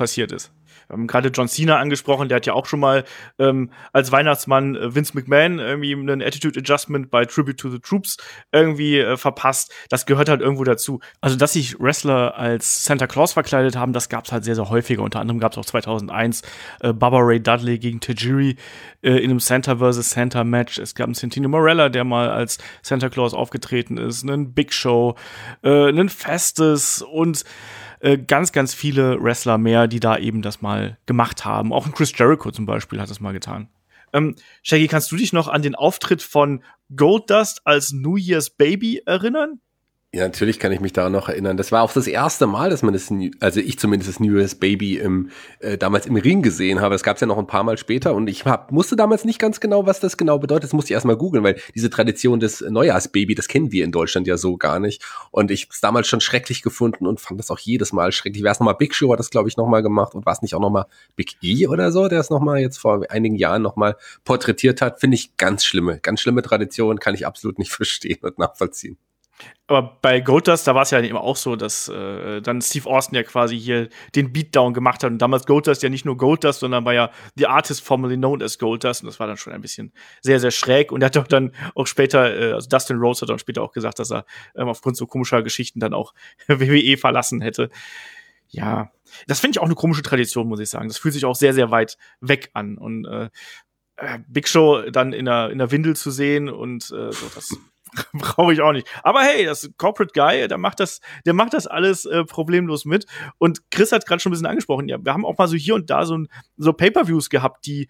passiert ist. Wir haben gerade John Cena angesprochen, der hat ja auch schon mal als Weihnachtsmann Vince McMahon irgendwie einen Attitude Adjustment bei Tribute to the Troops irgendwie verpasst. Das gehört halt irgendwo dazu. Also, dass sich Wrestler als Santa Claus verkleidet haben, das gab's halt sehr, sehr häufiger. Unter anderem gab's auch 2001 Bubba Ray Dudley gegen Tajiri in einem Santa vs. Santa Match. Es gab einen Santino Marella, der mal als Santa Claus aufgetreten ist, einen Big Show, einen Festus und ganz, ganz viele Wrestler mehr, die da eben das mal gemacht haben. Auch ein Chris Jericho zum Beispiel hat das mal getan. Shaggy, kannst du dich noch an den Auftritt von Goldust als New Year's Baby erinnern? Ja, natürlich kann ich mich daran noch erinnern. Das war auch das erste Mal, dass man also ich zumindest das New Year's Baby damals im Ring gesehen habe. Das gab es ja noch ein paar Mal später und ich wusste damals nicht ganz genau, was das genau bedeutet. Das musste ich erstmal googeln, weil diese Tradition des Neujahrsbaby, das kennen wir in Deutschland ja so gar nicht. Und ich habe es damals schon schrecklich gefunden und fand das auch jedes Mal schrecklich. Wer es nochmal Big Show hat das, glaube ich, nochmal gemacht und war es nicht auch nochmal Big E oder so, der es nochmal jetzt vor einigen Jahren nochmal porträtiert hat, finde ich ganz schlimme Tradition, kann ich absolut nicht verstehen und nachvollziehen. Aber bei Goldust, da war es ja eben auch so, dass dann Steve Austin ja quasi hier den Beatdown gemacht hat. Und damals Goldust ja nicht nur Goldust, sondern war ja the artist formerly known as Goldust. Und das war dann schon ein bisschen sehr, sehr schräg. Und er hat doch dann auch später, also Dustin Rhodes hat dann später auch gesagt, dass er aufgrund so komischer Geschichten dann auch WWE verlassen hätte. Ja, das finde ich auch eine komische Tradition, muss ich sagen. Das fühlt sich auch sehr, sehr weit weg an. Und Big Show dann in der Windel zu sehen und so, das brauche ich auch nicht. Aber hey, das ist Corporate Guy, der macht das alles problemlos mit. Und Chris hat gerade schon ein bisschen angesprochen, ja, wir haben auch mal so hier und da so Pay-Per-Views gehabt, die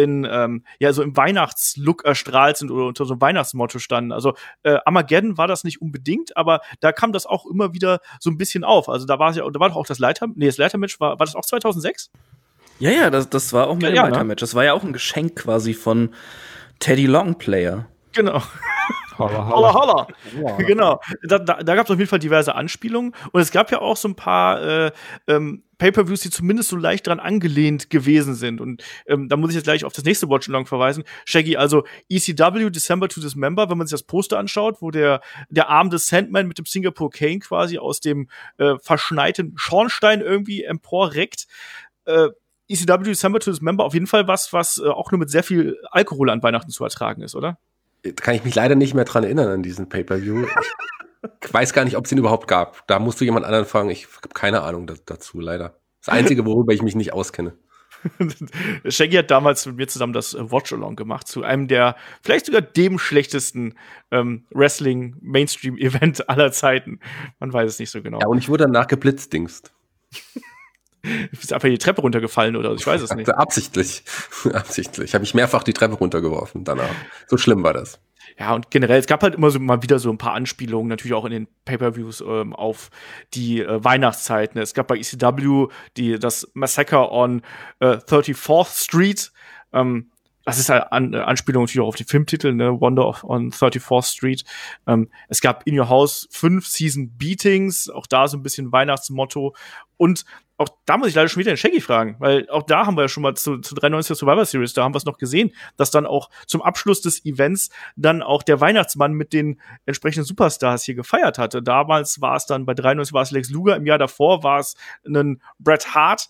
so im Weihnachtslook erstrahlt sind oder unter so einem Weihnachtsmotto standen. Also Armageddon war das nicht unbedingt, aber da kam das auch immer wieder so ein bisschen auf. Also da war doch auch das Leitermatch, war das auch 2006? Ja, das war auch mit dem Ja, Leitermatch. Das war ja auch ein Geschenk quasi von Teddy Longplayer. Genau. Holla, Holla. Genau. Da gab es auf jeden Fall diverse Anspielungen. Und es gab ja auch so ein paar Pay-Per-Views, die zumindest so leicht dran angelehnt gewesen sind. Und da muss ich jetzt gleich auf das nächste Watch-Along verweisen. Shaggy, also ECW, December to Dismember, wenn man sich das Poster anschaut, wo der Arm des Sandman mit dem Singapore Cane quasi aus dem verschneiten Schornstein irgendwie emporreckt. ECW, December to Dismember, auf jeden Fall was auch nur mit sehr viel Alkohol an Weihnachten zu ertragen ist, oder? Kann ich mich leider nicht mehr dran erinnern an diesen Pay-Per-View. Ich weiß gar nicht, ob es den überhaupt gab. Da musst du jemand anderen fragen. Ich habe keine Ahnung dazu, leider. Das Einzige, worüber ich mich nicht auskenne. Shaggy hat damals mit mir zusammen das Watch-Along gemacht zu einem der, vielleicht sogar dem schlechtesten Wrestling-Mainstream-Event aller Zeiten. Man weiß es nicht so genau. Ja, und ich wurde danach geblitzdingst. Ist einfach die Treppe runtergefallen oder ich weiß es nicht. Absichtlich. Habe ich mehrfach die Treppe runtergeworfen danach. So schlimm war das. Ja, und generell, es gab halt immer so mal wieder so ein paar Anspielungen, natürlich auch in den Pay-Per-Views auf die Weihnachtszeiten. Es gab bei ECW das Massacre on 34th Street. Das ist halt Anspielung natürlich auch auf die Filmtitel, ne? Wonder on 34th Street. Es gab In Your House 5 Season Beatings, auch da so ein bisschen Weihnachtsmotto. Und auch da muss ich leider schon wieder den Shaggy fragen, weil auch da haben wir ja schon mal zu 93 Survivor Series, da haben wir es noch gesehen, dass dann auch zum Abschluss des Events dann auch der Weihnachtsmann mit den entsprechenden Superstars hier gefeiert hatte. Damals war es dann, bei 93 war es Lex Luger, im Jahr davor war es ein Bret Hart.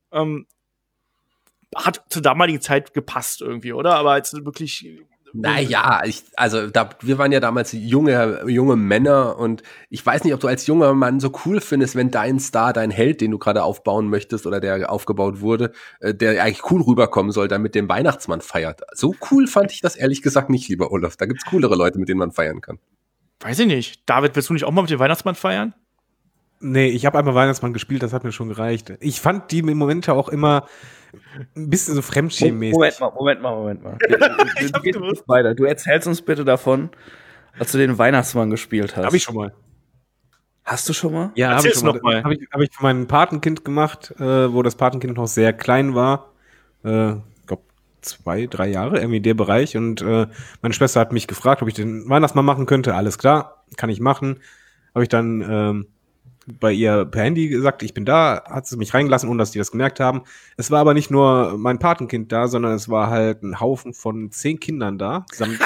Hat zur damaligen Zeit gepasst irgendwie, oder? Aber jetzt wirklich. Naja, wir waren ja damals junge Männer und ich weiß nicht, ob du als junger Mann so cool findest, wenn dein Star, dein Held, den du gerade aufbauen möchtest oder der aufgebaut wurde, der eigentlich cool rüberkommen soll, dann mit dem Weihnachtsmann feiert. So cool fand ich das ehrlich gesagt nicht, lieber Olaf. Da gibt's coolere Leute, mit denen man feiern kann. Weiß ich nicht. David, willst du nicht auch mal mit dem Weihnachtsmann feiern? Nee, ich habe einmal Weihnachtsmann gespielt, das hat mir schon gereicht. Ich fand die Momente auch immer ein bisschen so fremdschämenmäßig. Moment mal. Du gehst nicht weiter. Du erzählst uns bitte davon, dass du den Weihnachtsmann gespielt hast. Hab ich schon mal. Hast du schon mal? Ja, habe ich schon mal. Hab ich für mein Patenkind gemacht, wo das Patenkind noch sehr klein war. Ich glaube 2-3 Jahre, irgendwie der Bereich. Und meine Schwester hat mich gefragt, ob ich den Weihnachtsmann machen könnte. Alles klar, kann ich machen. Habe ich dann bei ihr per Handy gesagt, ich bin da, hat sie mich reingelassen, ohne dass die das gemerkt haben. Es war aber nicht nur mein Patenkind da, sondern es war halt ein Haufen von 10 Kindern da, samt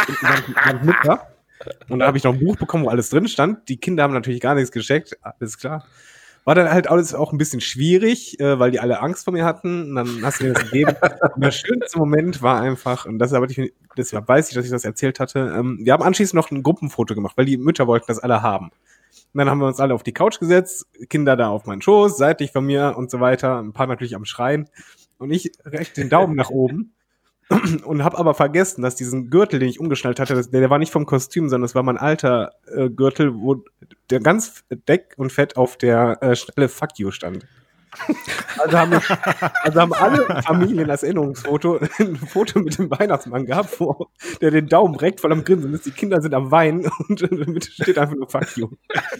Mutter. Und da habe ich noch ein Buch bekommen, wo alles drin stand. Die Kinder haben natürlich gar nichts gecheckt, alles klar. war dann halt alles auch ein bisschen schwierig, weil die alle Angst vor mir hatten. Und dann hast du mir das gegeben. Und der schönste Moment war einfach, und deshalb weiß ich, dass ich das erzählt hatte, wir haben anschließend noch ein Gruppenfoto gemacht, weil die Mütter wollten das alle haben. Und dann haben wir uns alle auf die Couch gesetzt, Kinder da auf meinen Schoß, seitlich von mir und so weiter, ein paar natürlich am Schreien. Und ich rechte den Daumen nach oben und habe aber vergessen, dass diesen Gürtel, den ich umgeschnallt hatte, der war nicht vom Kostüm, sondern das war mein alter Gürtel, wo der ganz dick und fett auf der Stelle Fuck you stand. Also haben alle Familien als Erinnerungsfoto ein Foto mit dem Weihnachtsmann gehabt, wo der den Daumen reckt, voll am Grinsen ist. Die Kinder sind am Weinen und in der Mitte steht einfach nur Fuck you.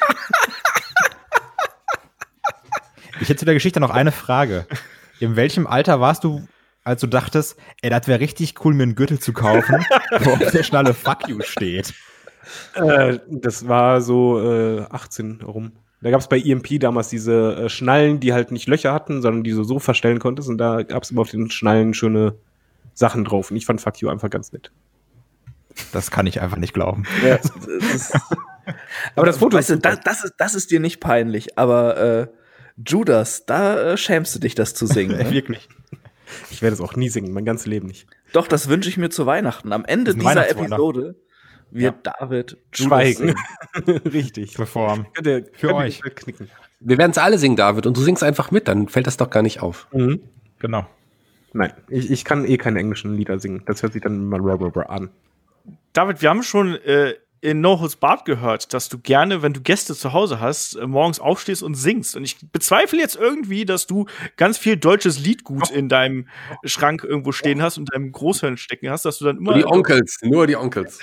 Ich hätte zu der Geschichte noch eine Frage. In welchem Alter warst du, als du dachtest, das wäre richtig cool, mir einen Gürtel zu kaufen, wo auf der Schnalle Fuck you steht? Das war so 18 rum. Da gab es bei EMP damals diese Schnallen, die halt nicht Löcher hatten, sondern die du so verstellen konntest. Und da gab es immer auf den Schnallen schöne Sachen drauf. Und ich fand Fuck you einfach ganz nett. Das kann ich einfach nicht glauben. Ja, Aber das Foto weißt du, das ist dir nicht peinlich, aber Judas, da schämst du dich, das zu singen. Ne? Wirklich. Ich werde es auch nie singen, mein ganzes Leben nicht. Doch, das wünsche ich mir zu Weihnachten. Am Ende Das ist ein dieser Weihnachtswunder. Episode wird David Judas Schweigen. singen. Richtig. Perform. Könnt Für ihr euch. Knicken. Wir werden es alle singen, David, und du singst einfach mit, dann fällt das doch gar nicht auf. Mhm. Genau. Nein, ich kann keine englischen Lieder singen. Das hört sich dann immer an. David, wir haben schon in No Holds Barred gehört, dass du gerne, wenn du Gäste zu Hause hast, morgens aufstehst und singst. Und ich bezweifle jetzt irgendwie, dass du ganz viel deutsches Liedgut in deinem Schrank irgendwo stehen hast und deinem Großhirn stecken hast, dass du dann immer Nur die Onkels.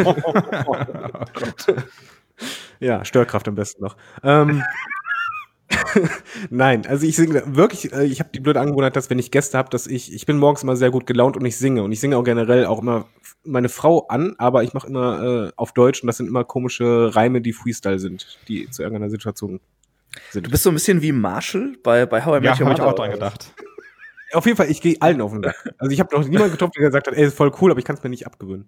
Ja, Störkraft am besten noch. Nein, also ich singe wirklich, ich habe die blöde Angewohnheit, dass wenn ich Gäste habe, dass ich bin morgens immer sehr gut gelaunt und ich singe. Und ich singe auch generell auch immer meine Frau an, aber ich mache immer auf Deutsch und das sind immer komische Reime, die Freestyle sind, die zu irgendeiner Situation sind. Du bist so ein bisschen wie Marshall bei How I Ja, Met Your habe ich Mother. auch dran gedacht. Auf jeden Fall, ich gehe allen auf den Sack. Also ich habe noch niemanden getroffen, der gesagt hat, ey, ist voll cool, aber ich kann es mir nicht abgewöhnen.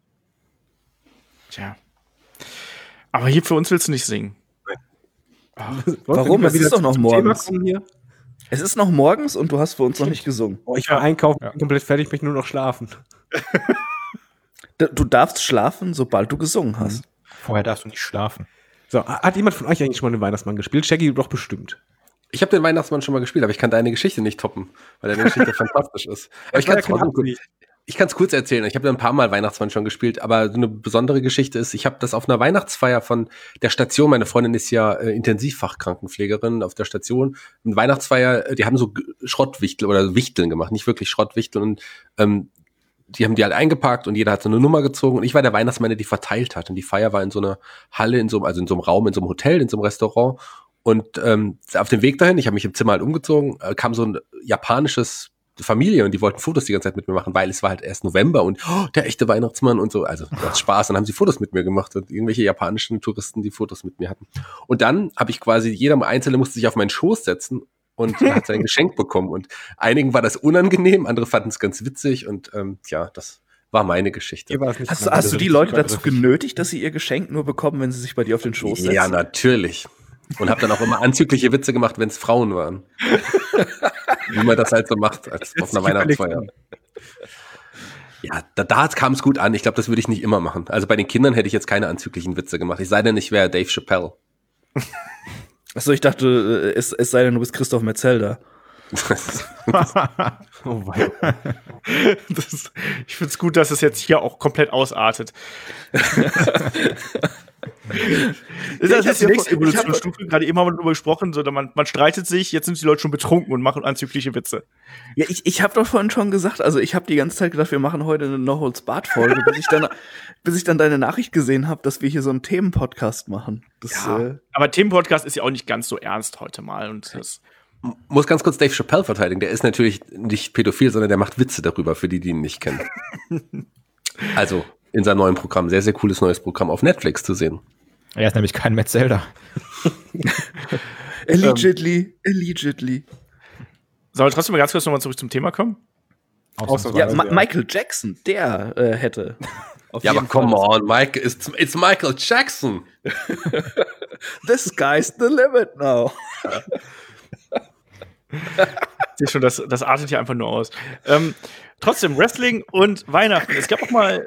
Tja. Aber hier für uns willst du nicht singen. Warum? Es ist doch noch morgens. Hier? Es ist noch morgens und du hast für uns noch nicht gesungen. Oh, ich war einkaufen, bin komplett fertig, möchte nur noch schlafen. Du darfst schlafen, sobald du gesungen hast. Vorher darfst du nicht schlafen. So, hat jemand von euch eigentlich schon mal den Weihnachtsmann gespielt? Shaggy doch bestimmt. Ich habe den Weihnachtsmann schon mal gespielt, aber ich kann deine Geschichte nicht toppen, weil deine Geschichte fantastisch ist. Aber ich kann es kurz erzählen. Ich habe ein paar Mal Weihnachtsmann schon gespielt, aber so eine besondere Geschichte ist, ich habe das auf einer Weihnachtsfeier von der Station, meine Freundin ist ja Intensivfachkrankenpflegerin auf der Station, eine Weihnachtsfeier, die haben so Schrottwichtel oder Wichteln gemacht, nicht wirklich Schrottwichteln und die haben die halt eingepackt und jeder hat so eine Nummer gezogen und ich war der Weihnachtsmann, der die verteilt hat und die Feier war in so einer Halle, in so einem Raum, in so einem Hotel, in so einem Restaurant und auf dem Weg dahin, ich habe mich im Zimmer halt umgezogen, kam so ein japanisches Familie und die wollten Fotos die ganze Zeit mit mir machen, weil es war halt erst November und der echte Weihnachtsmann und so, also das Spaß, dann haben sie Fotos mit mir gemacht und irgendwelche japanischen Touristen, die Fotos mit mir hatten. Und dann habe ich quasi, jeder Einzelne musste sich auf meinen Schoß setzen und hat sein Geschenk bekommen und einigen war das unangenehm, andere fanden es ganz witzig und das war meine Geschichte. Hast du die Leute dazu genötigt, dass sie ihr Geschenk nur bekommen, wenn sie sich bei dir auf den Schoß setzen? Ja, natürlich. Und habe dann auch immer anzügliche Witze gemacht, wenn es Frauen waren. Wie man das halt so macht, als auf einer Weihnachtsfeier. Ja, da kam es gut an. Ich glaube, das würde ich nicht immer machen. Also bei den Kindern hätte ich jetzt keine anzüglichen Witze gemacht. Es sei denn, ich wäre Dave Chappelle. Achso, ich dachte, es sei denn, du bist Christoph Metzelder. Oh wei. Ich find's gut, dass es jetzt hier auch komplett ausartet. Das ist jetzt die nächste Evolutionsstufe. Gerade eben haben wir darüber gesprochen, so, man streitet sich, jetzt sind die Leute schon betrunken und machen anzügliche Witze. Ja, ich habe doch vorhin schon gesagt, also ich habe die ganze Zeit gedacht, wir machen heute eine No Holds Barred Folge, bis ich dann deine Nachricht gesehen habe, dass wir hier so einen Themenpodcast machen. Aber Themenpodcast ist ja auch nicht ganz so ernst heute mal und das muss ganz kurz Dave Chappelle verteidigen. Der ist natürlich nicht pädophil, sondern der macht Witze darüber, für die ihn nicht kennen. Also in seinem neuen Programm, sehr, sehr cooles neues Programm auf Netflix zu sehen. Er ist nämlich kein Metzelder. Allegedly. Sollen wir trotzdem mal ganz kurz nochmal zurück zum Thema kommen? Ja, Michael Jackson, der hätte. Ja, aber come on, Mike, it's Michael Jackson. The sky's the limit now. Sehe schon, das artet hier einfach nur aus. Trotzdem, Wrestling und Weihnachten. Es gab auch mal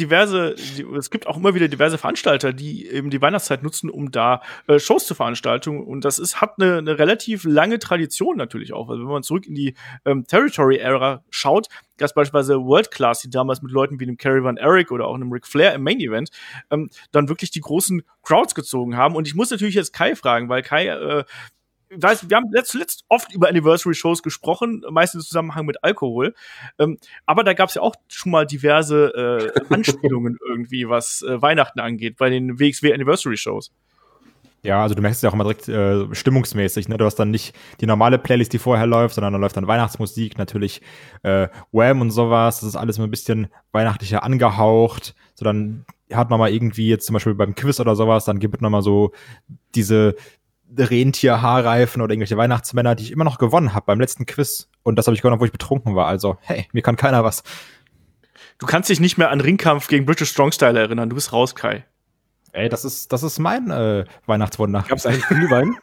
es gibt auch immer wieder diverse Veranstalter, die eben die Weihnachtszeit nutzen, um da Shows zu veranstalten. Und das hat eine relativ lange Tradition natürlich auch. Also wenn man zurück in die Territory-Ära schaut, gab es beispielsweise World Class, die damals mit Leuten wie dem Kerry Von Erich oder auch einem Ric Flair im Main Event dann wirklich die großen Crowds gezogen haben. Und ich muss natürlich jetzt Kai fragen, weil Kai wir haben zuletzt oft über Anniversary-Shows gesprochen, meistens im Zusammenhang mit Alkohol. Aber da gab es ja auch schon mal diverse Anspielungen irgendwie, was Weihnachten angeht, bei den WXW Anniversary-Shows. Ja, also du merkst es ja auch immer direkt stimmungsmäßig, ne? Du hast dann nicht die normale Playlist, die vorher läuft, sondern dann läuft dann Weihnachtsmusik, natürlich Wham und sowas. Das ist alles immer ein bisschen weihnachtlicher angehaucht. So, dann hat man mal irgendwie jetzt zum Beispiel beim Quiz oder sowas, dann gibt es nochmal so diese Rentier-Haarreifen oder irgendwelche Weihnachtsmänner, die ich immer noch gewonnen habe beim letzten Quiz. Und das habe ich gewonnen, wo ich betrunken war. Also, hey, mir kann keiner was. Du kannst dich nicht mehr an Ringkampf gegen British Strong Style erinnern. Du bist raus, Kai. Ey, das ist mein Weihnachtswunder. Gab's eigentlich Glühwein?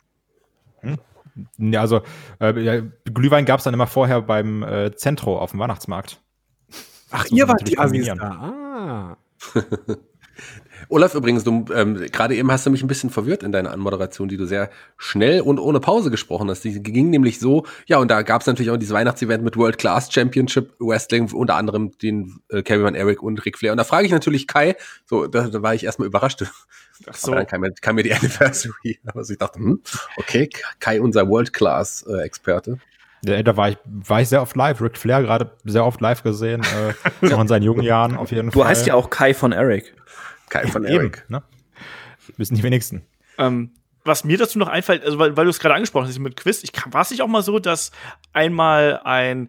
Ja, also Glühwein gab's dann immer vorher beim Zentro auf dem Weihnachtsmarkt. Ach, Das ihr muss man wart die natürlich Assis kombinieren. da. Olaf, übrigens, du gerade eben hast du mich ein bisschen verwirrt in deiner Anmoderation, die du sehr schnell und ohne Pause gesprochen hast. Die ging nämlich so, ja, und da gab es natürlich auch dieses Weihnachtsevent mit World Class Championship Wrestling, unter anderem den Kerry Von Erich und Ric Flair. Und da frage ich natürlich Kai, so, da war ich erstmal überrascht. Ach so. Aber dann kam mir die Anniversary. Also ich dachte, okay, Kai, unser World Class Experte. Ja, da war ich sehr oft live. Ric Flair gerade sehr oft live gesehen, noch in seinen jungen Jahren auf jeden Fall. Du heißt ja auch Kai Von Erich. Kai Von Eben, Erich. ne? Wissen die wenigsten. Was mir dazu noch einfällt, also weil du es gerade angesprochen hast mit Quiz, war es nicht auch mal so, dass einmal ein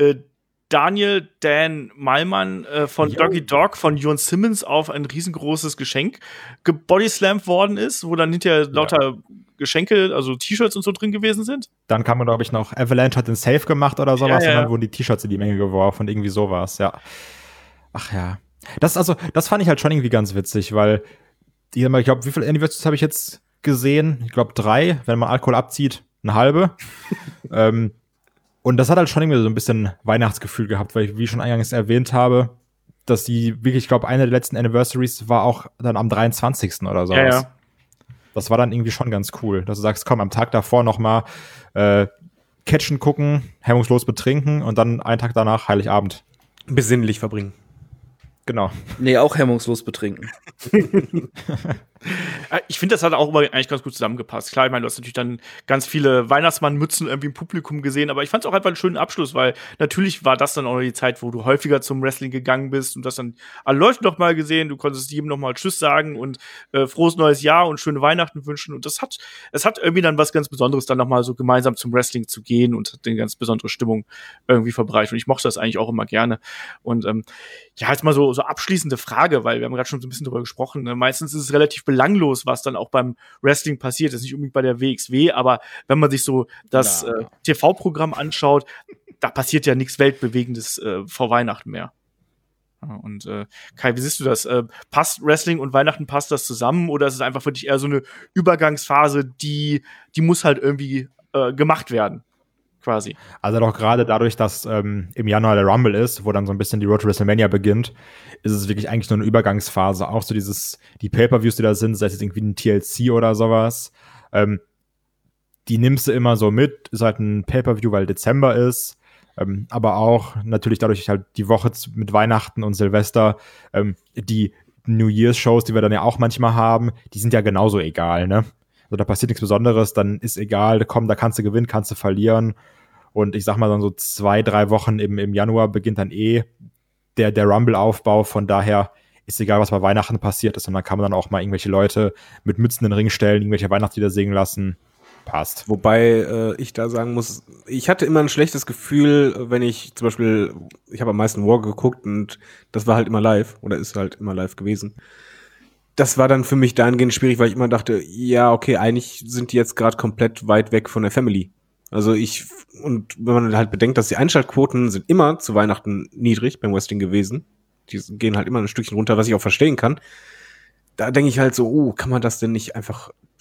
Dan Malmann von Doggy Dog von Jon Simmons auf ein riesengroßes Geschenk gebodyslammt worden ist, wo dann hinterher lauter Geschenke, also T-Shirts und so drin gewesen sind? Dann kam, glaube ich, noch Avalanche hat den Safe gemacht oder sowas Ja. und dann wurden die T-Shirts in die Menge geworfen und irgendwie sowas, ja. Ach ja. Das fand ich halt schon irgendwie ganz witzig, weil ich glaube, wie viele Anniversaries habe ich jetzt gesehen? Ich glaube 3, wenn man Alkohol abzieht, eine halbe. Und das hat halt schon irgendwie so ein bisschen Weihnachtsgefühl gehabt, weil ich, wie ich schon eingangs erwähnt habe, dass die wirklich, ich glaube, eine der letzten Anniversaries war auch dann am 23. oder sowas. Ja. Das war dann irgendwie schon ganz cool, dass du sagst, komm, am Tag davor noch mal Catchen gucken, hemmungslos betrinken und dann einen Tag danach Heiligabend. Besinnlich verbringen. Genau. Nee, auch hemmungslos betrinken. Ich finde, das hat auch immer eigentlich ganz gut zusammengepasst. Klar, ich meine, du hast natürlich dann ganz viele Weihnachtsmannmützen irgendwie im Publikum gesehen, aber ich fand es auch einfach einen schönen Abschluss, weil natürlich war das dann auch noch die Zeit, wo du häufiger zum Wrestling gegangen bist und das dann alle Leute noch mal gesehen, du konntest jedem noch mal Tschüss sagen und frohes neues Jahr und schöne Weihnachten wünschen und es hat irgendwie dann was ganz Besonderes, dann noch mal so gemeinsam zum Wrestling zu gehen und hat eine ganz besondere Stimmung irgendwie verbreitet und ich mochte das eigentlich auch immer gerne und ja, jetzt mal so abschließende Frage, weil wir haben gerade schon so ein bisschen drüber gesprochen, ne? Meistens ist es relativ belanglos, was dann auch beim Wrestling passiert. Das ist nicht unbedingt bei der WXW, aber wenn man sich so das TV-Programm anschaut, da passiert ja nichts Weltbewegendes vor Weihnachten mehr. Ja, und Kai, wie siehst du das? Passt Wrestling und Weihnachten, passt das zusammen oder ist es einfach für dich eher so eine Übergangsphase, die muss halt irgendwie gemacht werden? Quasi. Also doch gerade dadurch, dass im Januar der Rumble ist, wo dann so ein bisschen die Road to WrestleMania beginnt, ist es wirklich eigentlich nur eine Übergangsphase. Auch so die Pay-Per-Views, die da sind, sei es jetzt irgendwie ein TLC oder sowas, die nimmst du immer so mit, ist halt ein Pay-Per-View, weil Dezember ist, aber auch natürlich dadurch halt die Woche mit Weihnachten und Silvester, die New Year's Shows, die wir dann ja auch manchmal haben, die sind ja genauso egal, ne? Also da passiert nichts Besonderes, dann ist egal, komm, da kannst du gewinnen, kannst du verlieren. Und ich sag mal dann so 2-3 Wochen im Januar beginnt dann der Rumble-Aufbau. Von daher ist egal, was bei Weihnachten passiert ist. Und dann kann man dann auch mal irgendwelche Leute mit Mützen in den Ring stellen, irgendwelche Weihnachtslieder singen lassen. Passt. Wobei ich da sagen muss, ich hatte immer ein schlechtes Gefühl, wenn ich zum Beispiel, ich habe am meisten War geguckt und das war halt immer live oder ist halt immer live gewesen. Das war dann für mich dahingehend schwierig, weil ich immer dachte, ja, okay, eigentlich sind die jetzt gerade komplett weit weg von der Family. Also und wenn man halt bedenkt, dass die Einschaltquoten sind immer zu Weihnachten niedrig beim Wrestling gewesen. Die gehen halt immer ein Stückchen runter, was ich auch verstehen kann. Da denke ich halt so, kann man das denn nicht einfach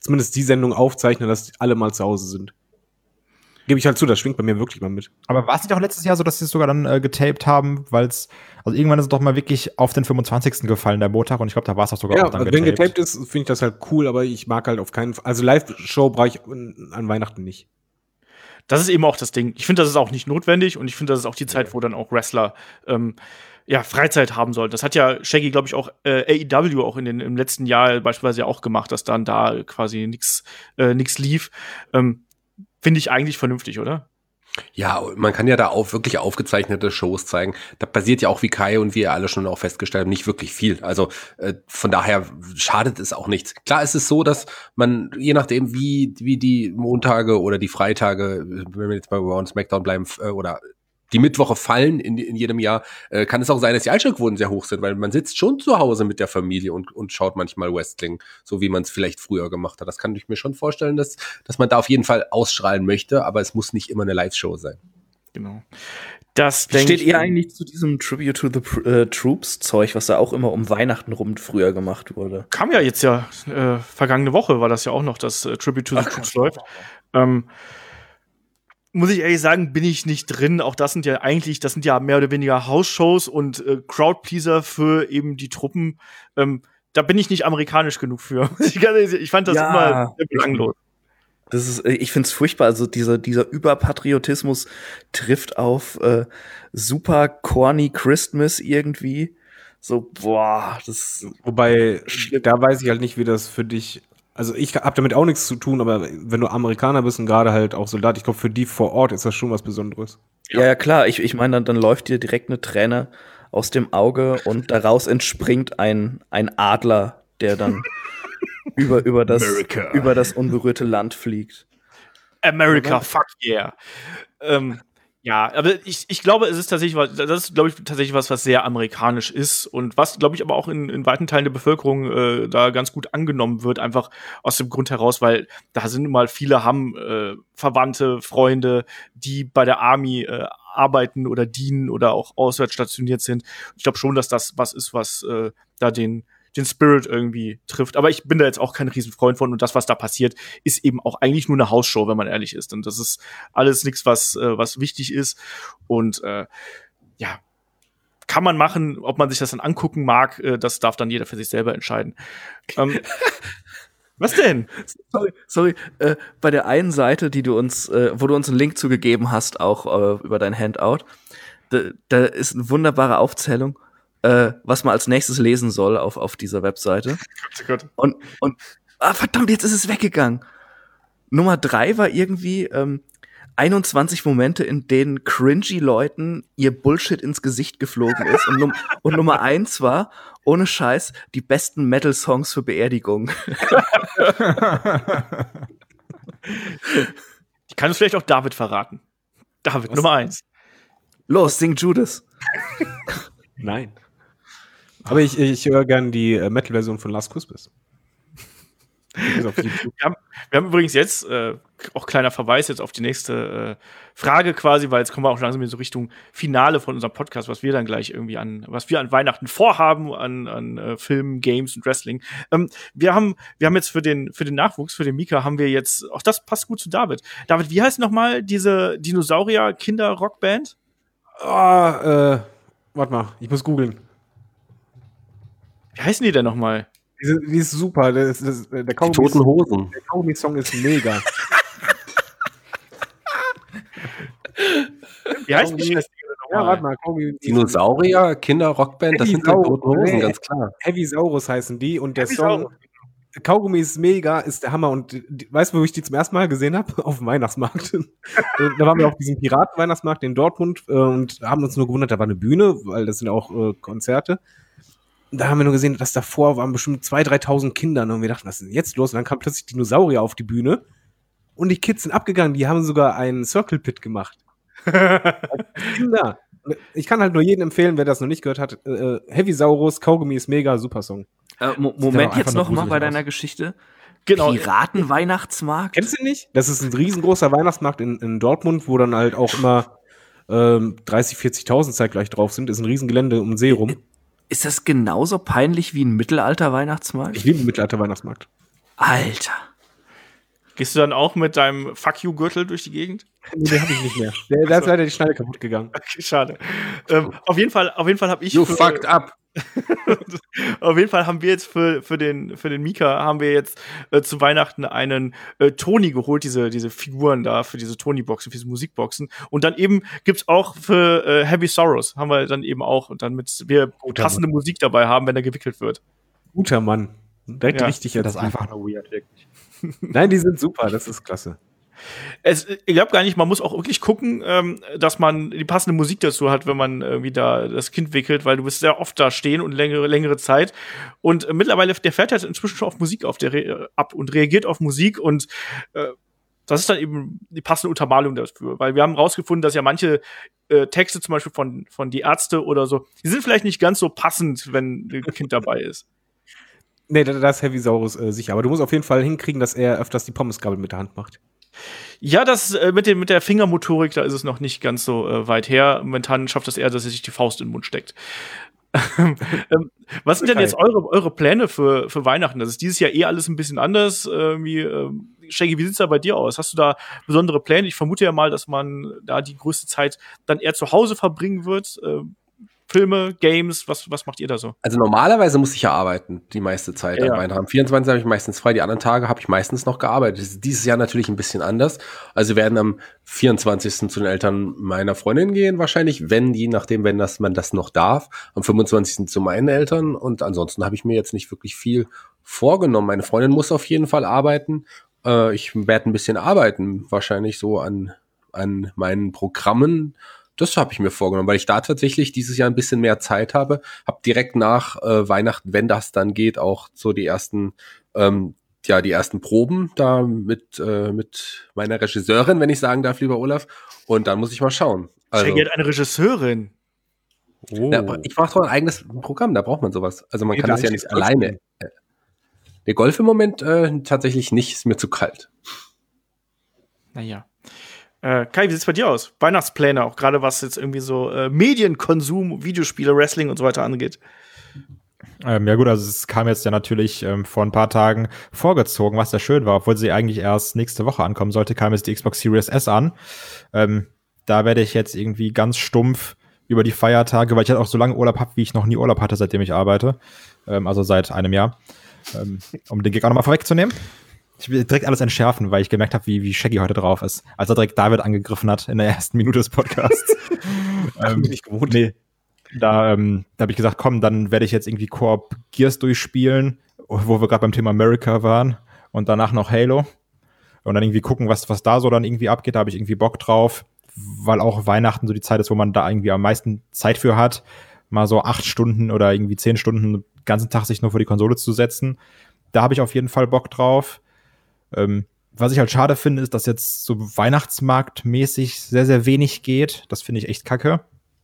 zumindest die Sendung aufzeichnen, dass alle mal zu Hause sind. Gebe ich halt zu, das schwingt bei mir wirklich mal mit. Aber war es nicht auch letztes Jahr so, dass sie es sogar dann getaped haben, weil es, also irgendwann ist es doch mal wirklich auf den 25. gefallen, der Montag, und ich glaube, da war es doch sogar Ja, auch dann wenn getaped ist, finde ich das halt cool, aber ich mag halt auf keinen Fall, also Live-Show brauche ich an Weihnachten nicht. Das ist eben auch das Ding. Ich finde, das ist auch nicht notwendig und ich finde, das ist auch die Zeit, wo dann auch Wrestler Freizeit haben sollten. Das hat ja Shaggy, glaube ich, auch AEW auch im letzten Jahr beispielsweise auch gemacht, dass dann da quasi nix lief. Finde ich eigentlich vernünftig, oder? Ja, man kann ja da auch wirklich aufgezeichnete Shows zeigen. Da passiert ja auch, wie Kai und wir alle schon auch festgestellt haben, nicht wirklich viel. Also von daher schadet es auch nichts. Klar ist es so, dass man, je nachdem wie die Montage oder die Freitage, wenn wir jetzt bei Raw und SmackDown bleiben, oder die Mittwoche fallen in jedem Jahr, kann es auch sein, dass die Einschaltquoten sehr hoch sind, weil man sitzt schon zu Hause mit der Familie und schaut manchmal Wrestling, so wie man es vielleicht früher gemacht hat. Das kann ich mir schon vorstellen, dass man da auf jeden Fall ausstrahlen möchte, aber es muss nicht immer eine Live-Show sein. Genau. Steht ihr eigentlich zu diesem Tribute to the Troops-Zeug, was da auch immer um Weihnachten rum früher gemacht wurde? Kam ja jetzt vergangene Woche war das ja auch noch, dass Tribute to the Troops läuft. Muss ich ehrlich sagen, bin ich nicht drin. Auch das sind ja mehr oder weniger House-Shows und Crowdpleaser für eben die Truppen. Da bin ich nicht amerikanisch genug für. Ich fand das immer sehr belanglos. Ich find's furchtbar. Also dieser Überpatriotismus trifft auf super corny Christmas irgendwie. So, boah, das. Wobei, da weiß ich halt nicht, wie das für dich. Also ich habe damit auch nichts zu tun, aber wenn du Amerikaner bist und gerade halt auch Soldat, ich glaube, für die vor Ort ist das schon was Besonderes. Ja, klar. Ich meine, dann läuft dir direkt eine Träne aus dem Auge und daraus entspringt ein Adler, der dann über das unberührte Land fliegt. America, fuck yeah. Ja, aber ich glaube, es ist tatsächlich was sehr amerikanisch ist und was, glaube ich, aber auch in weiten Teilen der Bevölkerung da ganz gut angenommen wird, einfach aus dem Grund heraus, weil da sind nun mal viele haben Verwandte, Freunde, die bei der Army arbeiten oder dienen oder auch auswärts stationiert sind. Ich glaube schon, dass das was ist, was da den Spirit irgendwie trifft. Aber ich bin da jetzt auch kein Riesenfreund von und das, was da passiert, ist eben auch eigentlich nur eine Hausshow, wenn man ehrlich ist. Und das ist alles nichts, was wichtig ist. Und kann man machen, ob man sich das dann angucken mag, das darf dann jeder für sich selber entscheiden. Was denn? Sorry. Bei der einen Seite, die du uns, wo du uns einen Link zugegeben hast, auch über dein Handout, da ist eine wunderbare Aufzählung, was man als nächstes lesen soll auf dieser Webseite. Gott. Und verdammt, jetzt ist es weggegangen. Nummer 3 war irgendwie 21 Momente, in denen cringy Leuten ihr Bullshit ins Gesicht geflogen ist. Und Nummer 1 war, ohne Scheiß, die besten Metal-Songs für Beerdigungen. Ich kann es vielleicht auch David verraten. David, was? Nummer 1. Los, sing Judas. Nein. Aber ich höre gern die Metal-Version von Last Christmas. Wir haben übrigens jetzt, auch kleiner Verweis jetzt auf die nächste Frage quasi, weil jetzt kommen wir auch langsam in so Richtung Finale von unserem Podcast, was wir dann gleich irgendwie was wir an Weihnachten vorhaben, an Filmen, Games und Wrestling. Wir haben jetzt für den Nachwuchs, für den Mika, haben wir jetzt, auch das passt gut zu David. David, wie heißt nochmal diese Dinosaurier-Kinder-Rockband? Warte mal, ich muss googeln. Wie heißen die denn nochmal? Die ist super. Der Toten Hosen. Der Kaugummi-Song ist mega. Wie heißt die? Ja, warte mal. Dinosaurier, Kinder, Rockband, das sind die Toten Hosen, ganz klar. Heavy Saurus heißen die und der Song Kaugummi ist mega, ist der Hammer. Und weißt du, wo ich die zum ersten Mal gesehen habe? Auf dem Weihnachtsmarkt. Da waren wir auf diesem Piraten-Weihnachtsmarkt in Dortmund und haben uns nur gewundert, da war eine Bühne, weil das sind auch Konzerte. Da haben wir nur gesehen, dass davor waren bestimmt 2.000, 3.000 Kinder. Und wir dachten, was ist denn jetzt los? Und dann kam plötzlich Dinosaurier auf die Bühne. Und die Kids sind abgegangen. Die haben sogar einen Circle Pit gemacht. Kinder. Ich kann halt nur jedem empfehlen, wer das noch nicht gehört hat. Heavy Saurus, Kaugummi ist mega, super Song. Moment, jetzt noch mal bei deiner Geschichte. Genau. Piraten-Weihnachtsmarkt? Kennst du nicht? Das ist ein riesengroßer Weihnachtsmarkt in Dortmund, wo dann halt auch immer 30.000, 40.000 zeitgleich drauf sind. Das ist ein Riesengelände um den See rum. Ist das genauso peinlich wie ein Mittelalter-Weihnachtsmarkt? Ich liebe den Mittelalter-Weihnachtsmarkt. Alter. Gehst du dann auch mit deinem Fuck You-Gürtel durch die Gegend? Nee, den habe ich nicht mehr. Da ist leider die Schneide kaputt gegangen. Okay, schade. Auf jeden Fall habe ich You fucked up. Auf jeden Fall haben wir jetzt für den Mika haben wir jetzt zu Weihnachten einen Toni geholt, diese Figuren da für diese Toni-Boxen, für diese Musikboxen. Und dann eben gibt's auch für Heavy Sorrows haben wir dann eben auch, und damit wir passende Musik dabei haben, wenn er gewickelt wird. Guter Mann. Direkt Ja. richtig. Das ist einfach nur weird, wirklich. Nein, die sind super. Das ist klasse. Ich glaube gar nicht, man muss auch wirklich gucken, dass man die passende Musik dazu hat, wenn man irgendwie da das Kind wickelt, weil du bist sehr oft da stehen und längere Zeit. Und mittlerweile, der fährt halt inzwischen schon auf Musik ab und reagiert auf Musik, und das ist dann eben die passende Untermalung dafür. Weil wir haben rausgefunden, dass ja manche Texte zum Beispiel von Die Ärzte oder so, die sind vielleicht nicht ganz so passend, wenn ein Kind dabei ist. Nee, da ist Heavy Saurus sicher. Aber du musst auf jeden Fall hinkriegen, dass er öfters die Pommesgabel mit der Hand macht. Ja, das mit der Fingermotorik, da ist es noch nicht ganz so weit her. Momentan schafft es eher, dass er sich die Faust in den Mund steckt. Was sind denn jetzt eure Pläne für Weihnachten? Das ist dieses Jahr alles ein bisschen anders. Shaggy, wie sieht's da bei dir aus? Hast du da besondere Pläne? Ich vermute ja mal, dass man da die größte Zeit dann eher zu Hause verbringen wird. Filme, Games, was macht ihr da so? Also normalerweise muss ich ja arbeiten, die meiste Zeit an Weihnachten. Am 24. habe ich meistens frei, die anderen Tage habe ich meistens noch gearbeitet. Das ist dieses Jahr natürlich ein bisschen anders. Also wir werden am 24. zu den Eltern meiner Freundin gehen, wahrscheinlich, wenn man das noch darf. Am 25. zu meinen Eltern, und ansonsten habe ich mir jetzt nicht wirklich viel vorgenommen. Meine Freundin muss auf jeden Fall arbeiten. Ich werde ein bisschen arbeiten, wahrscheinlich so an meinen Programmen. Das habe ich mir vorgenommen, weil ich da tatsächlich dieses Jahr ein bisschen mehr Zeit habe. Hab direkt nach Weihnachten, wenn das dann geht, auch so die ersten Proben da mit meiner Regisseurin, wenn ich sagen darf, lieber Olaf. Und dann muss ich mal schauen. Also, Shaggy hat eine Regisseurin. Oh. Ja, ich mache doch ein eigenes Programm, da braucht man sowas. Also man kann das ja nicht alleine. Der Golf im Moment tatsächlich nicht, ist mir zu kalt. Naja. Kai, wie sieht's bei dir aus? Weihnachtspläne, auch gerade was jetzt irgendwie so Medienkonsum, Videospiele, Wrestling und so weiter angeht. Ja gut, also es kam jetzt ja natürlich vor ein paar Tagen vorgezogen, was ja schön war. Obwohl sie eigentlich erst nächste Woche ankommen sollte, kam jetzt die Xbox Series S an. Da werde ich jetzt irgendwie ganz stumpf über die Feiertage, weil ich halt auch so lange Urlaub habe, wie ich noch nie Urlaub hatte, seitdem ich arbeite. Also seit einem Jahr. Um den Gig auch nochmal vorwegzunehmen. Ich will direkt alles entschärfen, weil ich gemerkt habe, wie Shaggy heute drauf ist. Als er direkt David angegriffen hat in der ersten Minute des Podcasts. Bin ich gewohnt. Nee. Da habe ich gesagt, komm, dann werde ich jetzt irgendwie Koop Gears durchspielen, wo wir gerade beim Thema America waren. Und danach noch Halo. Und dann irgendwie gucken, was da so dann irgendwie abgeht. Da habe ich irgendwie Bock drauf. Weil auch Weihnachten so die Zeit ist, wo man da irgendwie am meisten Zeit für hat. Mal so 8 Stunden oder irgendwie 10 Stunden den ganzen Tag sich nur vor die Konsole zu setzen. Da habe ich auf jeden Fall Bock drauf. Was ich halt schade finde, ist, dass jetzt so weihnachtsmarktmäßig sehr, sehr wenig geht. Das finde ich echt kacke.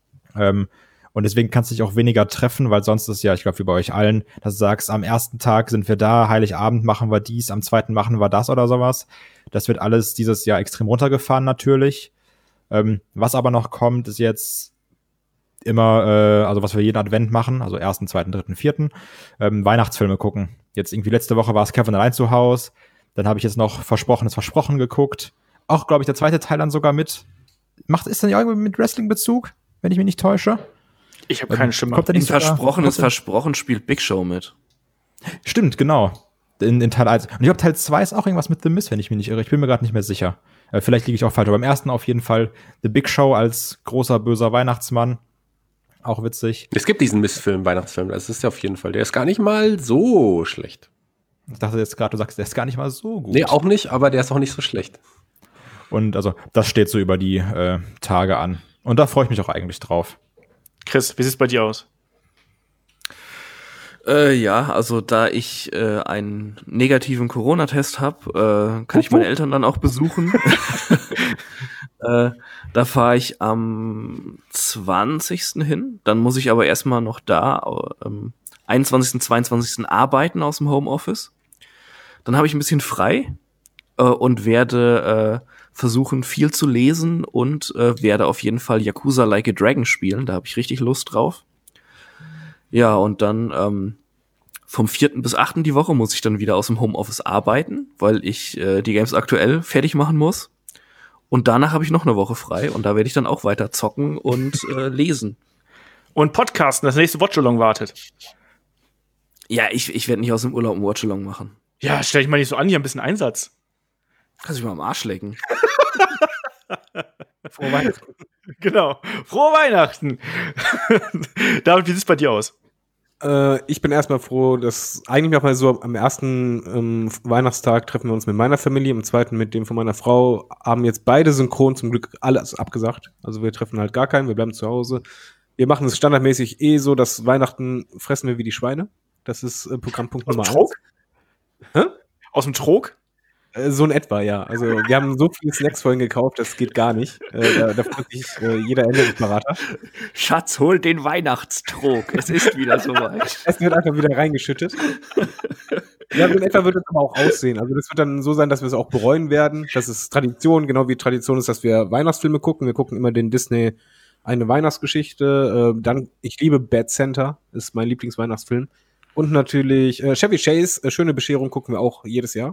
Und deswegen kannst du dich auch weniger treffen, weil sonst ist ja, ich glaube, wie bei euch allen, dass du sagst, am ersten Tag sind wir da, Heiligabend machen wir dies, am zweiten machen wir das oder sowas. Das wird alles dieses Jahr extrem runtergefahren natürlich. Was aber noch kommt, ist jetzt immer, also was wir jeden Advent machen, also 1., 2., 3., 4., Weihnachtsfilme gucken. Jetzt irgendwie letzte Woche war es Kevin allein zu Hause. Dann habe ich jetzt noch Versprochen geguckt. Auch, glaube ich, der zweite Teil dann sogar mit. Ist dann ja irgendwie mit Wrestling-Bezug, wenn ich mich nicht täusche? Ich habe keine Stimme. Kommt da nicht Versprochen spielt Big Show mit. Stimmt, genau. In Teil 1. Und ich glaube, Teil 2 ist auch irgendwas mit The Miz, wenn ich mich nicht irre. Ich bin mir gerade nicht mehr sicher. Vielleicht liege ich auch falsch. Aber beim ersten auf jeden Fall The Big Show als großer, böser Weihnachtsmann. Auch witzig. Es gibt diesen Miss-Film, Weihnachtsfilm. Das ist ja auf jeden Fall. Der ist gar nicht mal so schlecht. Ich dachte jetzt gerade, du sagst, der ist gar nicht mal so gut. Nee, auch nicht, aber der ist auch nicht so schlecht. Und also, das steht so über die Tage an. Und da freue ich mich auch eigentlich drauf. Chris, wie sieht's bei dir aus? Ja, also da ich einen negativen Corona-Test habe, kann ich meine Eltern dann auch besuchen. Da fahre ich am 20. hin. Dann muss ich aber erstmal noch da 21., 22. arbeiten aus dem Homeoffice. Dann habe ich ein bisschen frei und werde versuchen, viel zu lesen und werde auf jeden Fall Yakuza Like a Dragon spielen. Da habe ich richtig Lust drauf. Ja, und dann vom 4. bis 8. die Woche muss ich dann wieder aus dem Homeoffice arbeiten, weil ich die Games aktuell fertig machen muss. Und danach habe ich noch eine Woche frei und da werde ich dann auch weiter zocken und lesen. Und podcasten, das nächste Watchalong wartet. Ja, ich werde nicht aus dem Urlaub ein Watchalong machen. Ja, stell dich mal nicht so an, hier ein bisschen Einsatz. Kannst du mich mal am Arsch lecken. Frohe Weihnachten. Genau. Frohe Weihnachten. David, wie sieht's bei dir aus? Ich bin erstmal froh, dass eigentlich auch mal so am ersten Weihnachtstag treffen wir uns mit meiner Familie, am zweiten mit dem von meiner Frau, haben jetzt beide synchron zum Glück alles abgesagt. Also wir treffen halt gar keinen, wir bleiben zu Hause. Wir machen es standardmäßig so, dass Weihnachten fressen wir wie die Schweine. Das ist Programmpunkt Nummer 1. Hä? Aus dem Trog? So in etwa, ja. Also wir haben so viele Snacks vorhin gekauft, das geht gar nicht. Da freut sich jeder Änderungsberater. Schatz, hol den Weihnachtstrog. Es ist wieder soweit. Es wird einfach wieder reingeschüttet. Ja, so in etwa wird es aber auch aussehen. Also das wird dann so sein, dass wir es auch bereuen werden. Das ist Tradition, genau wie Tradition ist, dass wir Weihnachtsfilme gucken. Wir gucken immer den Disney Eine Weihnachtsgeschichte. Dann, ich liebe Bad Santa, ist mein Lieblingsweihnachtsfilm. Und natürlich Chevy Chase, Schöne Bescherung gucken wir auch jedes Jahr.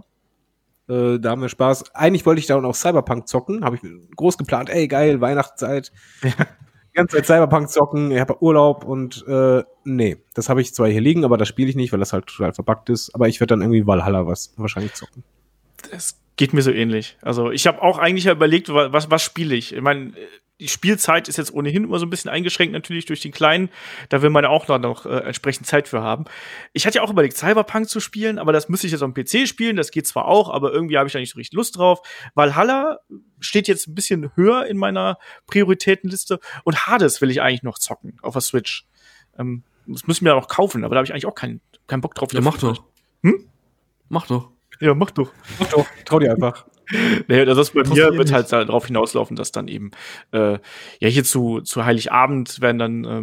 Da haben wir Spaß. Eigentlich wollte ich da auch Cyberpunk zocken. Habe ich groß geplant. Ey, geil, Weihnachtszeit. Die ganze Zeit Cyberpunk zocken. Ich habe Urlaub und nee. Das habe ich zwar hier liegen, aber das spiele ich nicht, weil das halt total verbuggt ist. Aber ich werde dann irgendwie Valhalla wahrscheinlich zocken. Das geht mir so ähnlich. Also ich habe auch eigentlich überlegt, was spiele ich? Ich meine, die Spielzeit ist jetzt ohnehin immer so ein bisschen eingeschränkt natürlich durch den Kleinen. Da will man ja auch noch entsprechend Zeit für haben. Ich hatte ja auch überlegt, Cyberpunk zu spielen, aber das müsste ich jetzt am PC spielen. Das geht zwar auch, aber irgendwie habe ich da nicht so richtig Lust drauf. Valhalla steht jetzt ein bisschen höher in meiner Prioritätenliste. Und Hades will ich eigentlich noch zocken auf der Switch. Das müssen wir ja noch kaufen, aber da habe ich eigentlich auch keinen Bock drauf. Ja, mach doch. Mach doch. Ja, mach doch. Mach doch, trau dir einfach. Nee, das bei mir wird halt darauf hinauslaufen, dass dann eben hier zu Heiligabend wird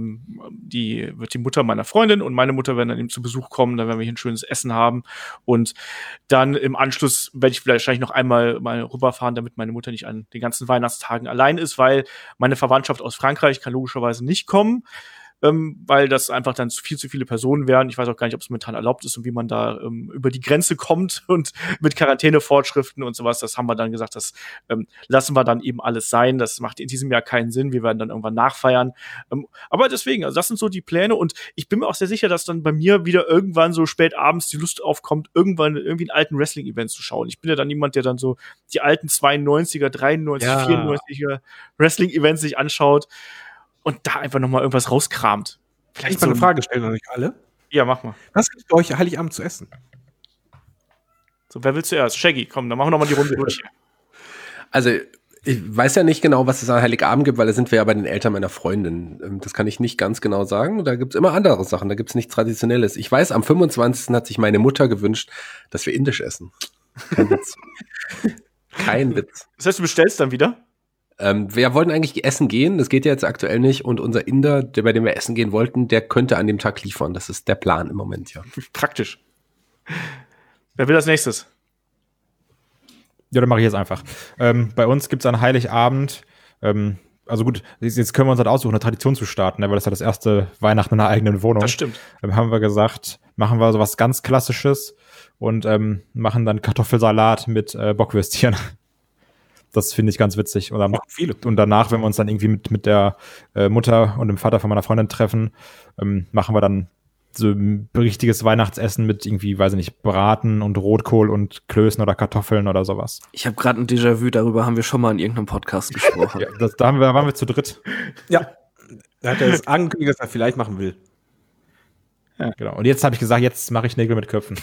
die Mutter meiner Freundin und meine Mutter werden dann eben zu Besuch kommen, dann werden wir hier ein schönes Essen haben und dann im Anschluss werde ich wahrscheinlich noch einmal mal rüberfahren, damit meine Mutter nicht an den ganzen Weihnachtstagen allein ist, weil meine Verwandtschaft aus Frankreich kann logischerweise nicht kommen. Weil das einfach dann zu viele Personen wären. Ich weiß auch gar nicht, ob es momentan erlaubt ist und wie man da über die Grenze kommt und mit Quarantänevorschriften und sowas. Das haben wir dann gesagt, das lassen wir dann eben alles sein. Das macht in diesem Jahr keinen Sinn. Wir werden dann irgendwann nachfeiern. Aber deswegen, also das sind so die Pläne und ich bin mir auch sehr sicher, dass dann bei mir wieder irgendwann so spät abends die Lust aufkommt, irgendwann irgendwie einen alten Wrestling-Event zu schauen. Ich bin ja dann niemand, der dann so die alten 92er, 93, 94er Wrestling-Events sich anschaut. Und da einfach noch mal irgendwas rauskramt. Vielleicht mal eine Frage stellen an euch alle. Ja, mach mal. Was gibt bei euch Heiligabend zu essen? So, wer will zuerst? Shaggy, komm, dann machen wir noch mal die Runde durch. Also, ich weiß ja nicht genau, was es an Heiligabend gibt, weil da sind wir ja bei den Eltern meiner Freundin. Das kann ich nicht ganz genau sagen. Da gibt's immer andere Sachen, da gibt's nichts Traditionelles. Ich weiß, am 25. hat sich meine Mutter gewünscht, dass wir indisch essen. Kein Witz. Kein Witz. Das heißt, du bestellst dann wieder? Wir wollten eigentlich essen gehen, das geht ja jetzt aktuell nicht und unser Inder, bei dem wir essen gehen wollten, der könnte an dem Tag liefern. Das ist der Plan im Moment, ja. Praktisch. Wer will als nächstes? Ja, dann mache ich jetzt einfach. Bei uns gibt es an Heiligabend, also gut, jetzt können wir uns halt aussuchen, eine Tradition zu starten, ne, weil das ist ja das erste Weihnachten in einer eigenen Wohnung. Das stimmt. Haben wir gesagt, machen wir so was ganz Klassisches und machen dann Kartoffelsalat mit Bockwürstchen. Das finde ich ganz witzig. Und danach, wenn wir uns dann irgendwie mit der Mutter und dem Vater von meiner Freundin treffen, machen wir dann so ein richtiges Weihnachtsessen mit irgendwie, weiß ich nicht, Braten und Rotkohl und Klößen oder Kartoffeln oder sowas. Ich habe gerade ein Déjà-vu, darüber haben wir schon mal in irgendeinem Podcast gesprochen. Ja, da waren wir zu dritt. Ja, da hat er es angekündigt, dass er vielleicht machen will. Ja, genau. Und jetzt habe ich gesagt, jetzt mache ich Nägel mit Köpfen.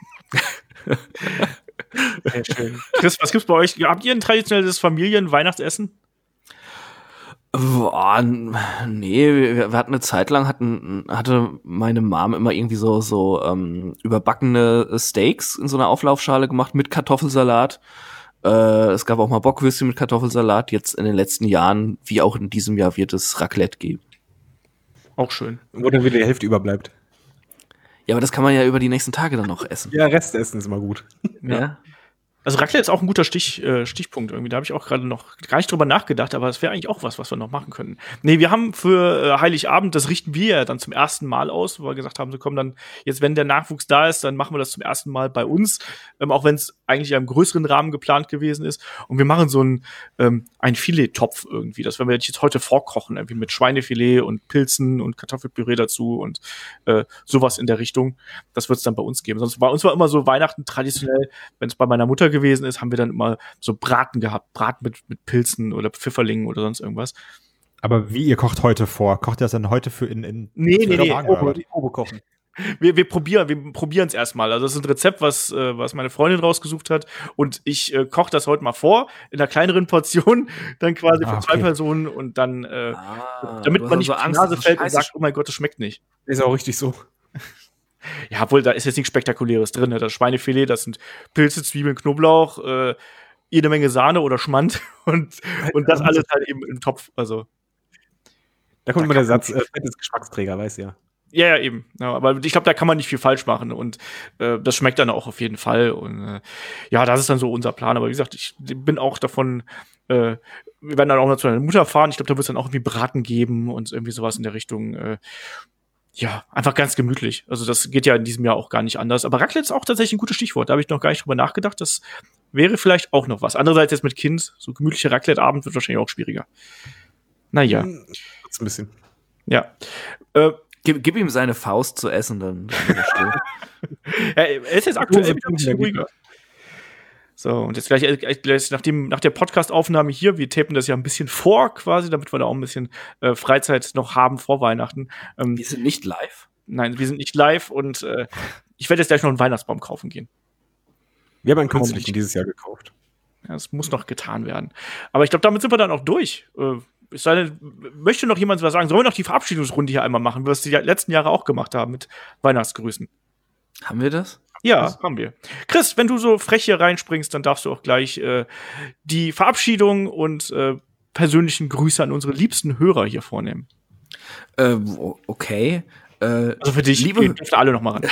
Sehr schön. Chris, was gibt's bei euch? Habt ihr ein traditionelles Familien-Weihnachtsessen? Boah, nee, wir hatten eine Zeit lang, hatte meine Mom immer irgendwie so überbackene Steaks in so einer Auflaufschale gemacht mit Kartoffelsalat. Es gab auch mal Bockwürstchen mit Kartoffelsalat. Jetzt in den letzten Jahren, wie auch in diesem Jahr, wird es Raclette geben. Auch schön. Wo dann wieder die Hälfte überbleibt. Ja, aber das kann man ja über die nächsten Tage dann noch essen. Ja, Restessen ist immer gut. Ja. Also Raclette ist auch ein guter Stichpunkt irgendwie. Da habe ich auch gerade noch gar nicht drüber nachgedacht, aber das wäre eigentlich auch was wir noch machen können. Nee, wir haben für Heiligabend, das richten wir ja dann zum ersten Mal aus, wo wir gesagt haben, so komm dann, jetzt wenn der Nachwuchs da ist, dann machen wir das zum ersten Mal bei uns, auch wenn es eigentlich im größeren Rahmen geplant gewesen ist. Und wir machen so ein Filet-Topf irgendwie. Das werden wir jetzt heute vorkochen, irgendwie mit Schweinefilet und Pilzen und Kartoffelpüree dazu und sowas in der Richtung. Das wird es dann bei uns geben. Sonst bei uns war immer so Weihnachten traditionell, wenn es bei meiner Mutter gewesen ist, haben wir dann immer so Braten gehabt. Braten mit Pilzen oder Pfifferlingen oder sonst irgendwas. Aber wie, ihr kocht heute vor? Kocht ihr das dann heute für in Nee. Probe kochen. Wir probieren es erstmal. Also das ist ein Rezept, was meine Freundin rausgesucht hat. Und ich koche das heute mal vor, in einer kleineren Portion, dann quasi für 2 Personen und dann, damit man nicht auf die Nase fällt und sagt, oh mein Gott, das schmeckt nicht. Ist auch richtig so. Ja, obwohl, da ist jetzt nichts Spektakuläres drin. Das Schweinefilet, das sind Pilze, Zwiebeln, Knoblauch, jede Menge Sahne oder Schmand und das alles halt eben im Topf. Also da kommt immer der Satz, Fett ist Geschmacksträger, weißt du ja. Ja, eben. Ja, aber ich glaube, da kann man nicht viel falsch machen und das schmeckt dann auch auf jeden Fall. Und ja, das ist dann so unser Plan. Aber wie gesagt, ich bin auch davon, wir werden dann auch noch zu meiner Mutter fahren. Ich glaube, da wird es dann auch irgendwie Braten geben und irgendwie sowas in der Richtung. Ja, einfach ganz gemütlich. Also das geht ja in diesem Jahr auch gar nicht anders. Aber Raclette ist auch tatsächlich ein gutes Stichwort. Da habe ich noch gar nicht drüber nachgedacht. Das wäre vielleicht auch noch was. Andererseits jetzt mit Kind, so gemütlicher Raclette-Abend wird wahrscheinlich auch schwieriger. Naja. Ein bisschen. Ja. Gib ihm seine Faust zu essen, dann ist er still. Ja, er ist jetzt aktuell wieder ein bisschen ruhiger. So, und jetzt gleich nach der Podcast-Aufnahme hier, wir tapen das ja ein bisschen vor quasi, damit wir da auch ein bisschen Freizeit noch haben vor Weihnachten. Wir sind nicht live? Nein, wir sind nicht live und ich werde jetzt gleich noch einen Weihnachtsbaum kaufen gehen. Wir haben einen künstlichen dieses Jahr gekauft. Ja, das muss noch getan werden. Aber ich glaube, damit sind wir dann auch durch. Es sei denn, möchte noch jemand was sagen? Sollen wir noch die Verabschiedungsrunde hier einmal machen, wie wir es die letzten Jahre auch gemacht haben mit Weihnachtsgrüßen? Haben wir das? Ja, haben wir. Chris, wenn du so frech hier reinspringst, dann darfst du auch gleich die Verabschiedung und persönlichen Grüße an unsere liebsten Hörer hier vornehmen. Okay. Also für dich, dürft alle noch mal ran.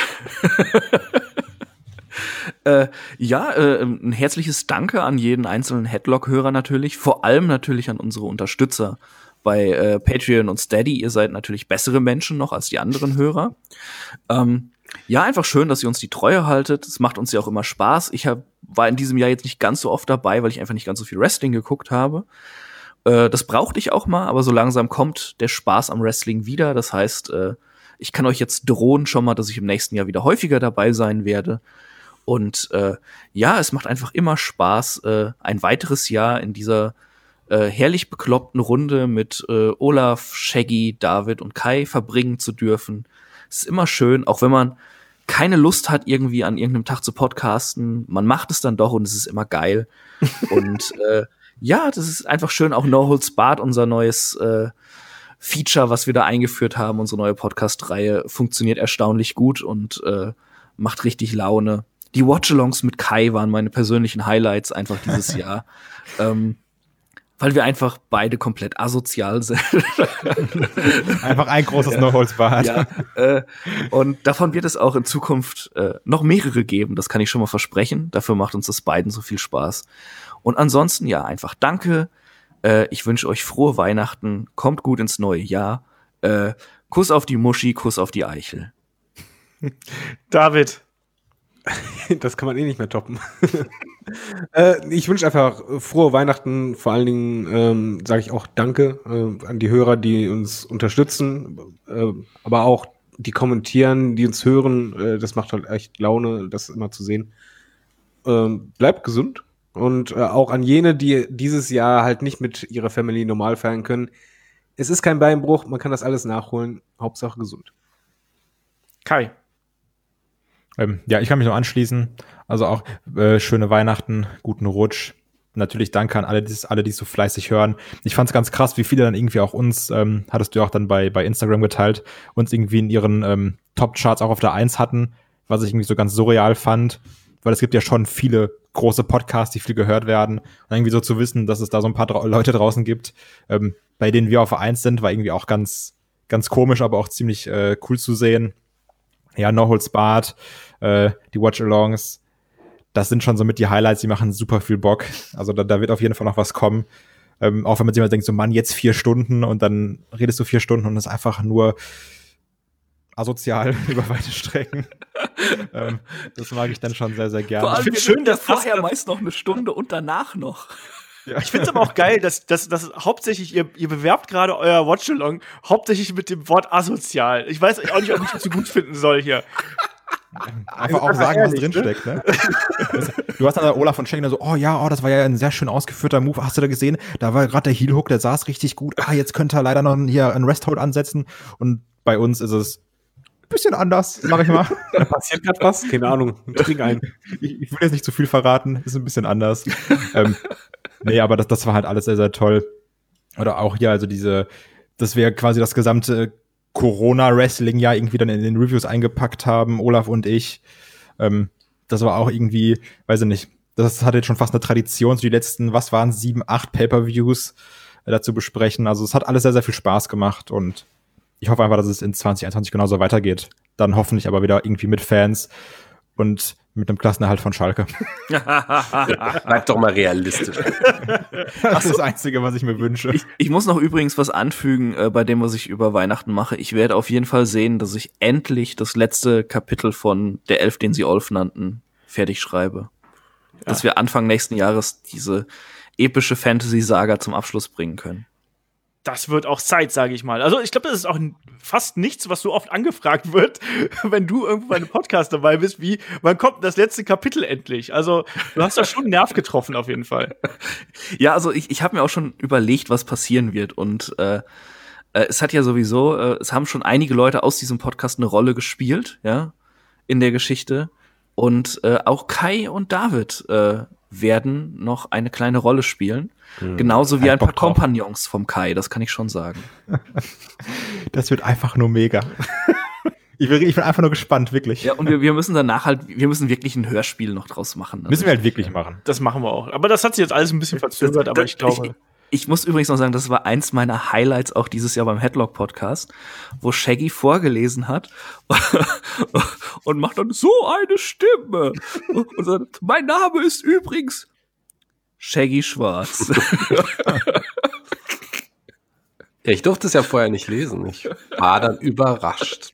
Ein herzliches Danke an jeden einzelnen Headlock-Hörer natürlich, vor allem natürlich an unsere Unterstützer bei Patreon und Steady. Ihr seid natürlich bessere Menschen noch als die anderen Hörer. Ja, einfach schön, dass ihr uns die Treue haltet. Es macht uns ja auch immer Spaß. Ich war in diesem Jahr jetzt nicht ganz so oft dabei, weil ich einfach nicht ganz so viel Wrestling geguckt habe. Das brauchte ich auch mal, aber so langsam kommt der Spaß am Wrestling wieder. Das heißt, ich kann euch jetzt drohen schon mal, dass ich im nächsten Jahr wieder häufiger dabei sein werde. Und ja, es macht einfach immer Spaß, ein weiteres Jahr in dieser herrlich bekloppten Runde mit Olaf, Shaggy, David und Kai verbringen zu dürfen. Es ist immer schön, auch wenn man keine Lust hat, irgendwie an irgendeinem Tag zu podcasten. Man macht es dann doch und es ist immer geil. Und ja, das ist einfach schön. Auch No Holds Barred, unser neues Feature, was wir da eingeführt haben, unsere neue Podcast-Reihe, funktioniert erstaunlich gut und macht richtig Laune. Die Watchalongs mit Kai waren meine persönlichen Highlights einfach dieses Jahr. Weil wir einfach beide komplett asozial sind. Einfach ein großes No-Holds-Barred. Ja, und davon wird es auch in Zukunft noch mehrere geben. Das kann ich schon mal versprechen. Dafür macht uns das beiden so viel Spaß. Und ansonsten, ja, einfach danke. Ich wünsche euch frohe Weihnachten. Kommt gut ins neue Jahr. Kuss auf die Muschi, Kuss auf die Eichel. David. Das kann man eh nicht mehr toppen. Ich wünsche einfach frohe Weihnachten. Vor allen Dingen sage ich auch Danke an die Hörer, die uns unterstützen, aber auch die kommentieren, die uns hören. Das macht halt echt Laune, das immer zu sehen. Bleibt gesund. Und auch an jene, die dieses Jahr halt nicht mit ihrer Family normal feiern können. Es ist kein Beinbruch, man kann das alles nachholen. Hauptsache gesund. Kai. Ja, ich kann mich noch anschließen. Also auch schöne Weihnachten, guten Rutsch. Natürlich danke an alle, die es so fleißig hören. Ich fand es ganz krass, wie viele dann irgendwie auch uns, hattest du ja auch dann bei Instagram geteilt, uns irgendwie in ihren Top-Charts auch auf der 1 hatten, was ich irgendwie so ganz surreal fand. Weil es gibt ja schon viele große Podcasts, die viel gehört werden. Und irgendwie so zu wissen, dass es da so ein paar Leute draußen gibt, bei denen wir auf der 1 sind, war irgendwie auch ganz, ganz komisch, aber auch ziemlich cool zu sehen. Ja, No Holds Barred, die Watch-Alongs, das sind schon so mit die Highlights, die machen super viel Bock. Also da wird auf jeden Fall noch was kommen. Auch wenn man sich immer denkt, so Mann, jetzt 4 Stunden und dann redest du 4 Stunden und es ist einfach nur asozial über weite Strecken. Das mag ich dann schon sehr, sehr gerne. Vor allem, Ich find's schön, dass vorher meist noch eine Stunde und danach noch. Ja. Ich finde es aber auch geil, dass hauptsächlich, ihr bewerbt gerade euer Watchalong hauptsächlich mit dem Wort asozial. Ich weiß auch nicht, ob ich das so gut finden soll hier. Einfach auch sagen, was drinsteckt, ne? Du hast dann Olaf und Schengen so, das war ja ein sehr schön ausgeführter Move. Hast du da gesehen? Da war gerade der Heel-Hook, der saß richtig gut. Jetzt könnte er leider noch hier einen Rest-Hold ansetzen. Und bei uns ist es ein bisschen anders, sag ich mal. Da passiert gerade was? Keine Ahnung. Trink ein. Ich will jetzt nicht zu viel verraten. Ist ein bisschen anders. Nee, aber das war halt alles sehr, sehr toll. Oder auch hier, also dass wir quasi das gesamte Corona-Wrestling ja irgendwie dann in den Reviews eingepackt haben, Olaf und ich. Das war auch irgendwie, weiß ich nicht, das hat jetzt schon fast eine Tradition, so die letzten, 7, 8 Pay-Per-Views dazu besprechen. Also es hat alles sehr, sehr viel Spaß gemacht und ich hoffe einfach, dass es in 2021 genauso weitergeht. Dann hoffentlich aber wieder irgendwie mit Fans und mit einem Klassenerhalt von Schalke. Bleib doch mal realistisch. Das ist das Einzige, was ich mir wünsche. Ich muss noch übrigens was anfügen bei dem, was ich über Weihnachten mache. Ich werde auf jeden Fall sehen, dass ich endlich das letzte Kapitel von Der Elf, den sie Olf nannten, fertig schreibe. Ja. Dass wir Anfang nächsten Jahres diese epische Fantasy-Saga zum Abschluss bringen können. Das wird auch Zeit, sage ich mal. Also ich glaube, das ist auch fast nichts, was so oft angefragt wird, wenn du irgendwo bei einem Podcast dabei bist, wie, wann kommt das letzte Kapitel endlich? Also du hast da schon einen Nerv getroffen auf jeden Fall. Ja, also ich habe mir auch schon überlegt, was passieren wird und es hat ja sowieso, es haben schon einige Leute aus diesem Podcast eine Rolle gespielt, ja, in der Geschichte und auch Kai und David werden noch eine kleine Rolle spielen. Genauso wie ein paar Kompagnons vom Kai, das kann ich schon sagen. Das wird einfach nur mega. Ich bin einfach nur gespannt, wirklich. Ja, und wir müssen danach wir müssen wirklich ein Hörspiel noch draus machen. Also müssen wir halt wirklich machen. Das machen wir auch. Aber das hat sich jetzt alles ein bisschen verzögert, aber ich glaube. Ich muss übrigens noch sagen, das war eins meiner Highlights auch dieses Jahr beim Headlock-Podcast, wo Shaggy vorgelesen hat und macht dann so eine Stimme und sagt, mein Name ist übrigens Shaggy Schwarz. Ja, ich durfte es ja vorher nicht lesen. Ich war dann überrascht.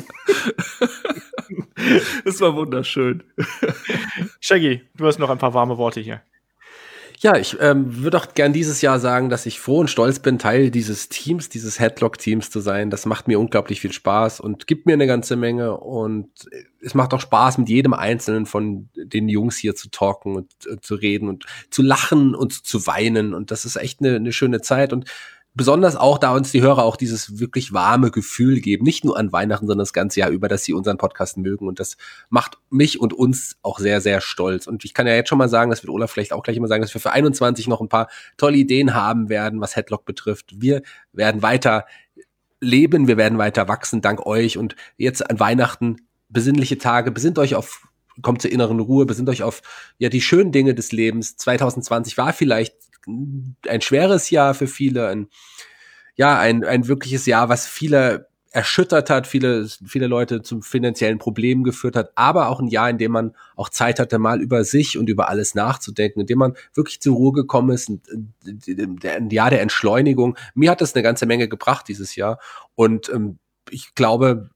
Das war wunderschön. Shaggy, du hast noch ein paar warme Worte hier. Ja, ich würde auch gern dieses Jahr sagen, dass ich froh und stolz bin, Teil dieses Teams, dieses Headlock-Teams zu sein. Das macht mir unglaublich viel Spaß und gibt mir eine ganze Menge. Und es macht auch Spaß, mit jedem Einzelnen von den Jungs hier zu talken und zu reden und zu lachen und zu weinen. Und das ist echt eine schöne Zeit. Und besonders auch, da uns die Hörer auch dieses wirklich warme Gefühl geben, nicht nur an Weihnachten, sondern das ganze Jahr über, dass sie unseren Podcast mögen. Und das macht mich und uns auch sehr, sehr stolz. Und ich kann ja jetzt schon mal sagen, das wird Olaf vielleicht auch gleich immer sagen, dass wir für 21 noch ein paar tolle Ideen haben werden, was Headlock betrifft. Wir werden weiter leben, wir werden weiter wachsen, dank euch. Und jetzt an Weihnachten, besinnliche Tage, kommt zur inneren Ruhe, besinnt euch auf die schönen Dinge des Lebens. 2020 war vielleicht ein schweres Jahr für viele, ein wirkliches Jahr, was viele erschüttert hat, viele Leute zu finanziellen Problemen geführt hat, aber auch ein Jahr, in dem man auch Zeit hatte, mal über sich und über alles nachzudenken, in dem man wirklich zur Ruhe gekommen ist, ein Jahr der Entschleunigung. Mir hat das eine ganze Menge gebracht dieses Jahr und ich glaube,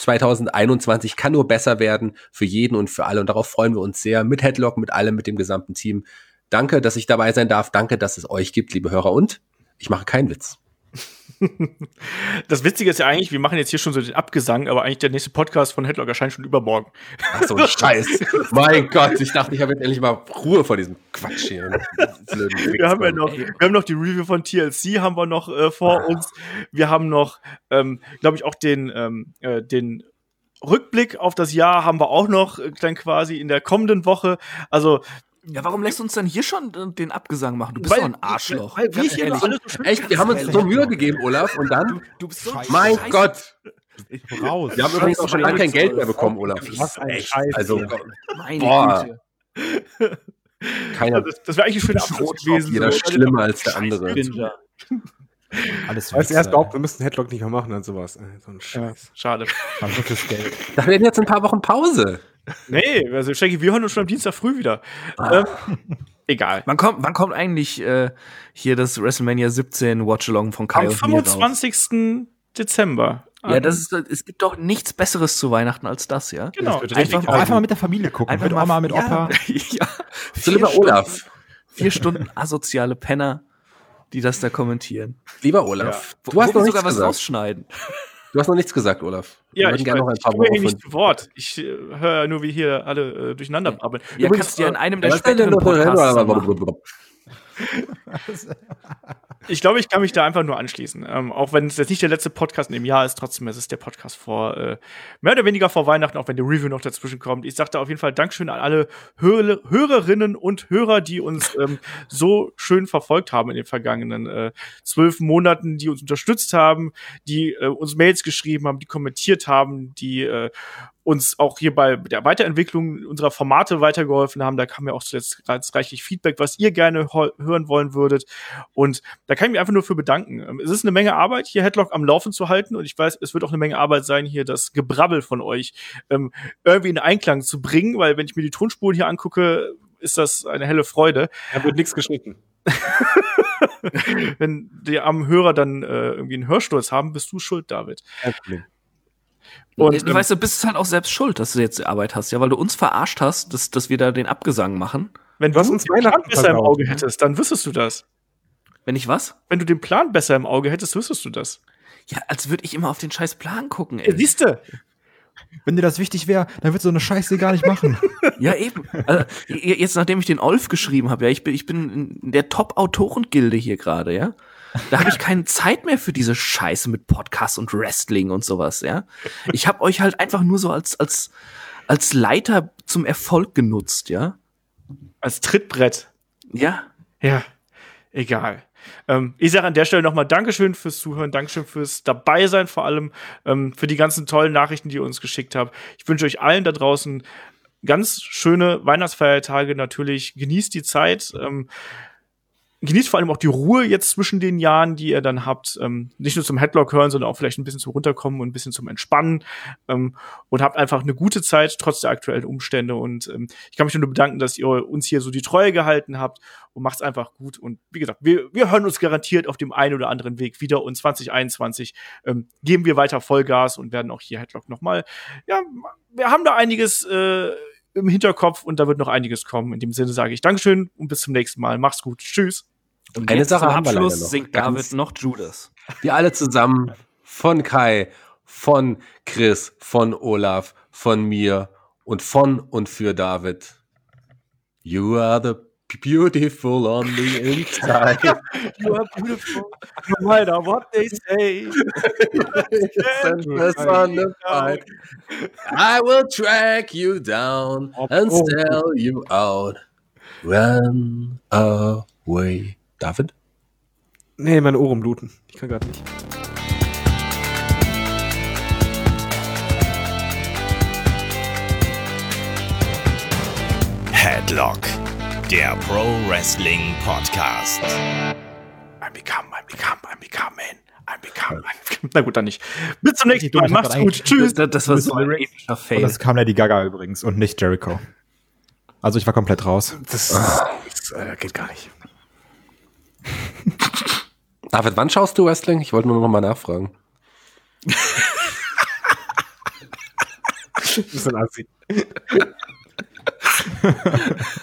2021 kann nur besser werden für jeden und für alle und darauf freuen wir uns sehr mit Headlock, mit allem, mit dem gesamten Team. Danke, dass ich dabei sein darf. Danke, dass es euch gibt, liebe Hörer. Und ich mache keinen Witz. Das Witzige ist ja eigentlich, wir machen jetzt hier schon so den Abgesang, aber eigentlich der nächste Podcast von Headlock erscheint schon übermorgen. Ach so, Scheiß. Mein Gott, ich dachte, ich habe jetzt endlich mal Ruhe vor diesem Quatsch hier. Wir haben noch die Review von TLC haben wir noch vor uns. Wir haben noch, glaube ich, auch den Rückblick auf das Jahr haben wir auch noch dann quasi in der kommenden Woche. Also ja, warum lässt du uns dann hier schon den Abgesang machen? Du bist doch ein Arschloch. Weil wir hier noch alles so echt, wir haben uns so Mühe gegeben, Olaf, und dann? Du bist so mein Scheiße. Gott. Ich bin raus. Wir haben übrigens auch schon lange kein Geld mehr bekommen, Olaf. Was ein echt. Scheiß. Also, Meine Güte. keiner. Das wäre eigentlich ein schöner Abschluss gewesen. Jeder schlimmer als der andere. Alles Als erst glaubt, wir müssen Headlock nicht mehr machen und sowas. So ein Scheiß. Schade. Gutes Geld. Da werden jetzt ein paar Wochen Pause. Nee, also Shaggy, wir hören uns schon am Dienstag früh wieder. Egal. Wann kommt eigentlich hier das WrestleMania 17 Watch-Along von Kai Am und mir raus? 25. Dezember. Ja, es gibt doch nichts Besseres zu Weihnachten als das, ja? Genau. Einfach mal mit der Familie gucken. Mit Oma, mit Opa. Ja. So, lieber Olaf. 4 Stunden asoziale Penner, die das da kommentieren. Lieber Olaf, Wo du hast wir noch nichts sogar was gesagt. rausschneiden. Du hast noch nichts gesagt, Olaf. Ja, Wir ich würden gerne noch ein paar komme hier Worte nicht zu Wort. Ich höre ja nur, wie hier alle durcheinander brabbeln. Ja, Übrigens, kannst du ja in einem der späteren Podcasts machen. ich glaube, ich kann mich da einfach nur anschließen. Auch wenn es jetzt nicht der letzte Podcast in dem Jahr ist, trotzdem ist es der Podcast vor mehr oder weniger vor Weihnachten, auch wenn die Review noch dazwischen kommt. Ich sage da auf jeden Fall Dankeschön an alle Hörerinnen und Hörer, die uns so schön verfolgt haben in den vergangenen 12 Monaten, die uns unterstützt haben, die uns Mails geschrieben haben, die kommentiert haben, die uns auch hier bei der Weiterentwicklung unserer Formate weitergeholfen haben. Da kam ja auch zuletzt ganz reichlich Feedback, was ihr gerne hören wollen würdet. Und da kann ich mich einfach nur für bedanken. Es ist eine Menge Arbeit, hier Headlock am Laufen zu halten. Und ich weiß, es wird auch eine Menge Arbeit sein, hier das Gebrabbel von euch irgendwie in Einklang zu bringen. Weil wenn ich mir die Tonspuren hier angucke, ist das eine helle Freude. Da wird nichts geschnitten. Wenn die armen Hörer dann irgendwie einen Hörsturz haben, bist du schuld, David. Kein Problem. Und Du weißt, du bist halt auch selbst schuld, dass du jetzt Arbeit hast, ja, weil du uns verarscht hast, dass wir da den Abgesang machen. wenn du hast uns den Plan Weihnachten besser im versaut, Auge ne? hättest, dann wüsstest du das. Wenn ich was? Wenn du den Plan besser im Auge hättest, wüsstest du das. Ja, als würde ich immer auf den scheiß Plan gucken, Ja, ey. siehste. Wenn dir das wichtig wäre, dann würdest du so eine Scheiße gar nicht machen. Ja, eben. Also, jetzt, nachdem ich den Olf geschrieben habe, ja, ich bin in der Top-Autorengilde hier gerade, ja. Da habe ich keine Zeit mehr für diese Scheiße mit Podcast und Wrestling und sowas, ja. Ich habe euch halt einfach nur so als Leiter zum Erfolg genutzt, ja. Als Trittbrett. Ja. Ja, egal. Ich sage an der Stelle nochmal Dankeschön fürs Zuhören, Dankeschön fürs Dabeisein, vor allem für die ganzen tollen Nachrichten, die ihr uns geschickt habt. Ich wünsche euch allen da draußen ganz schöne Weihnachtsfeiertage. Natürlich genießt die Zeit. Genießt vor allem auch die Ruhe jetzt zwischen den Jahren, die ihr dann habt. Nicht nur zum Headlock hören, sondern auch vielleicht ein bisschen zum Runterkommen und ein bisschen zum Entspannen. Und habt einfach eine gute Zeit, trotz der aktuellen Umstände. Und ich kann mich nur bedanken, dass ihr uns hier so die Treue gehalten habt und macht's einfach gut. Und wie gesagt, wir hören uns garantiert auf dem einen oder anderen Weg wieder. Und 2021 geben wir weiter Vollgas und werden auch hier Headlock nochmal. Ja, wir haben da einiges im Hinterkopf und da wird noch einiges kommen. In dem Sinne sage ich Dankeschön und bis zum nächsten Mal. Mach's gut. Tschüss. Und Eine jetzt Sache zum haben wir leider Abschluss noch. singt Ganz- David noch Judas. Wir alle zusammen von Kai, von Chris, von Olaf, von mir und für David. You are the beautiful on the inside. You are beautiful, no matter what they say. I will track you down and sell you out. Run away. David? Nee, meine Ohren bluten. Ich kann gerade nicht. Headlock, der Pro Wrestling Podcast. I'm become, na gut, dann nicht. Bis zum nächsten Mal. Macht's gut. Tschüss. Das war so ein epischer Und Fail. das kam Lady Gaga übrigens und nicht Jericho. Also ich war komplett raus. Das geht gar nicht. David, wann schaust du Wrestling? Ich wollte nur noch mal nachfragen. Das ist ein Assi.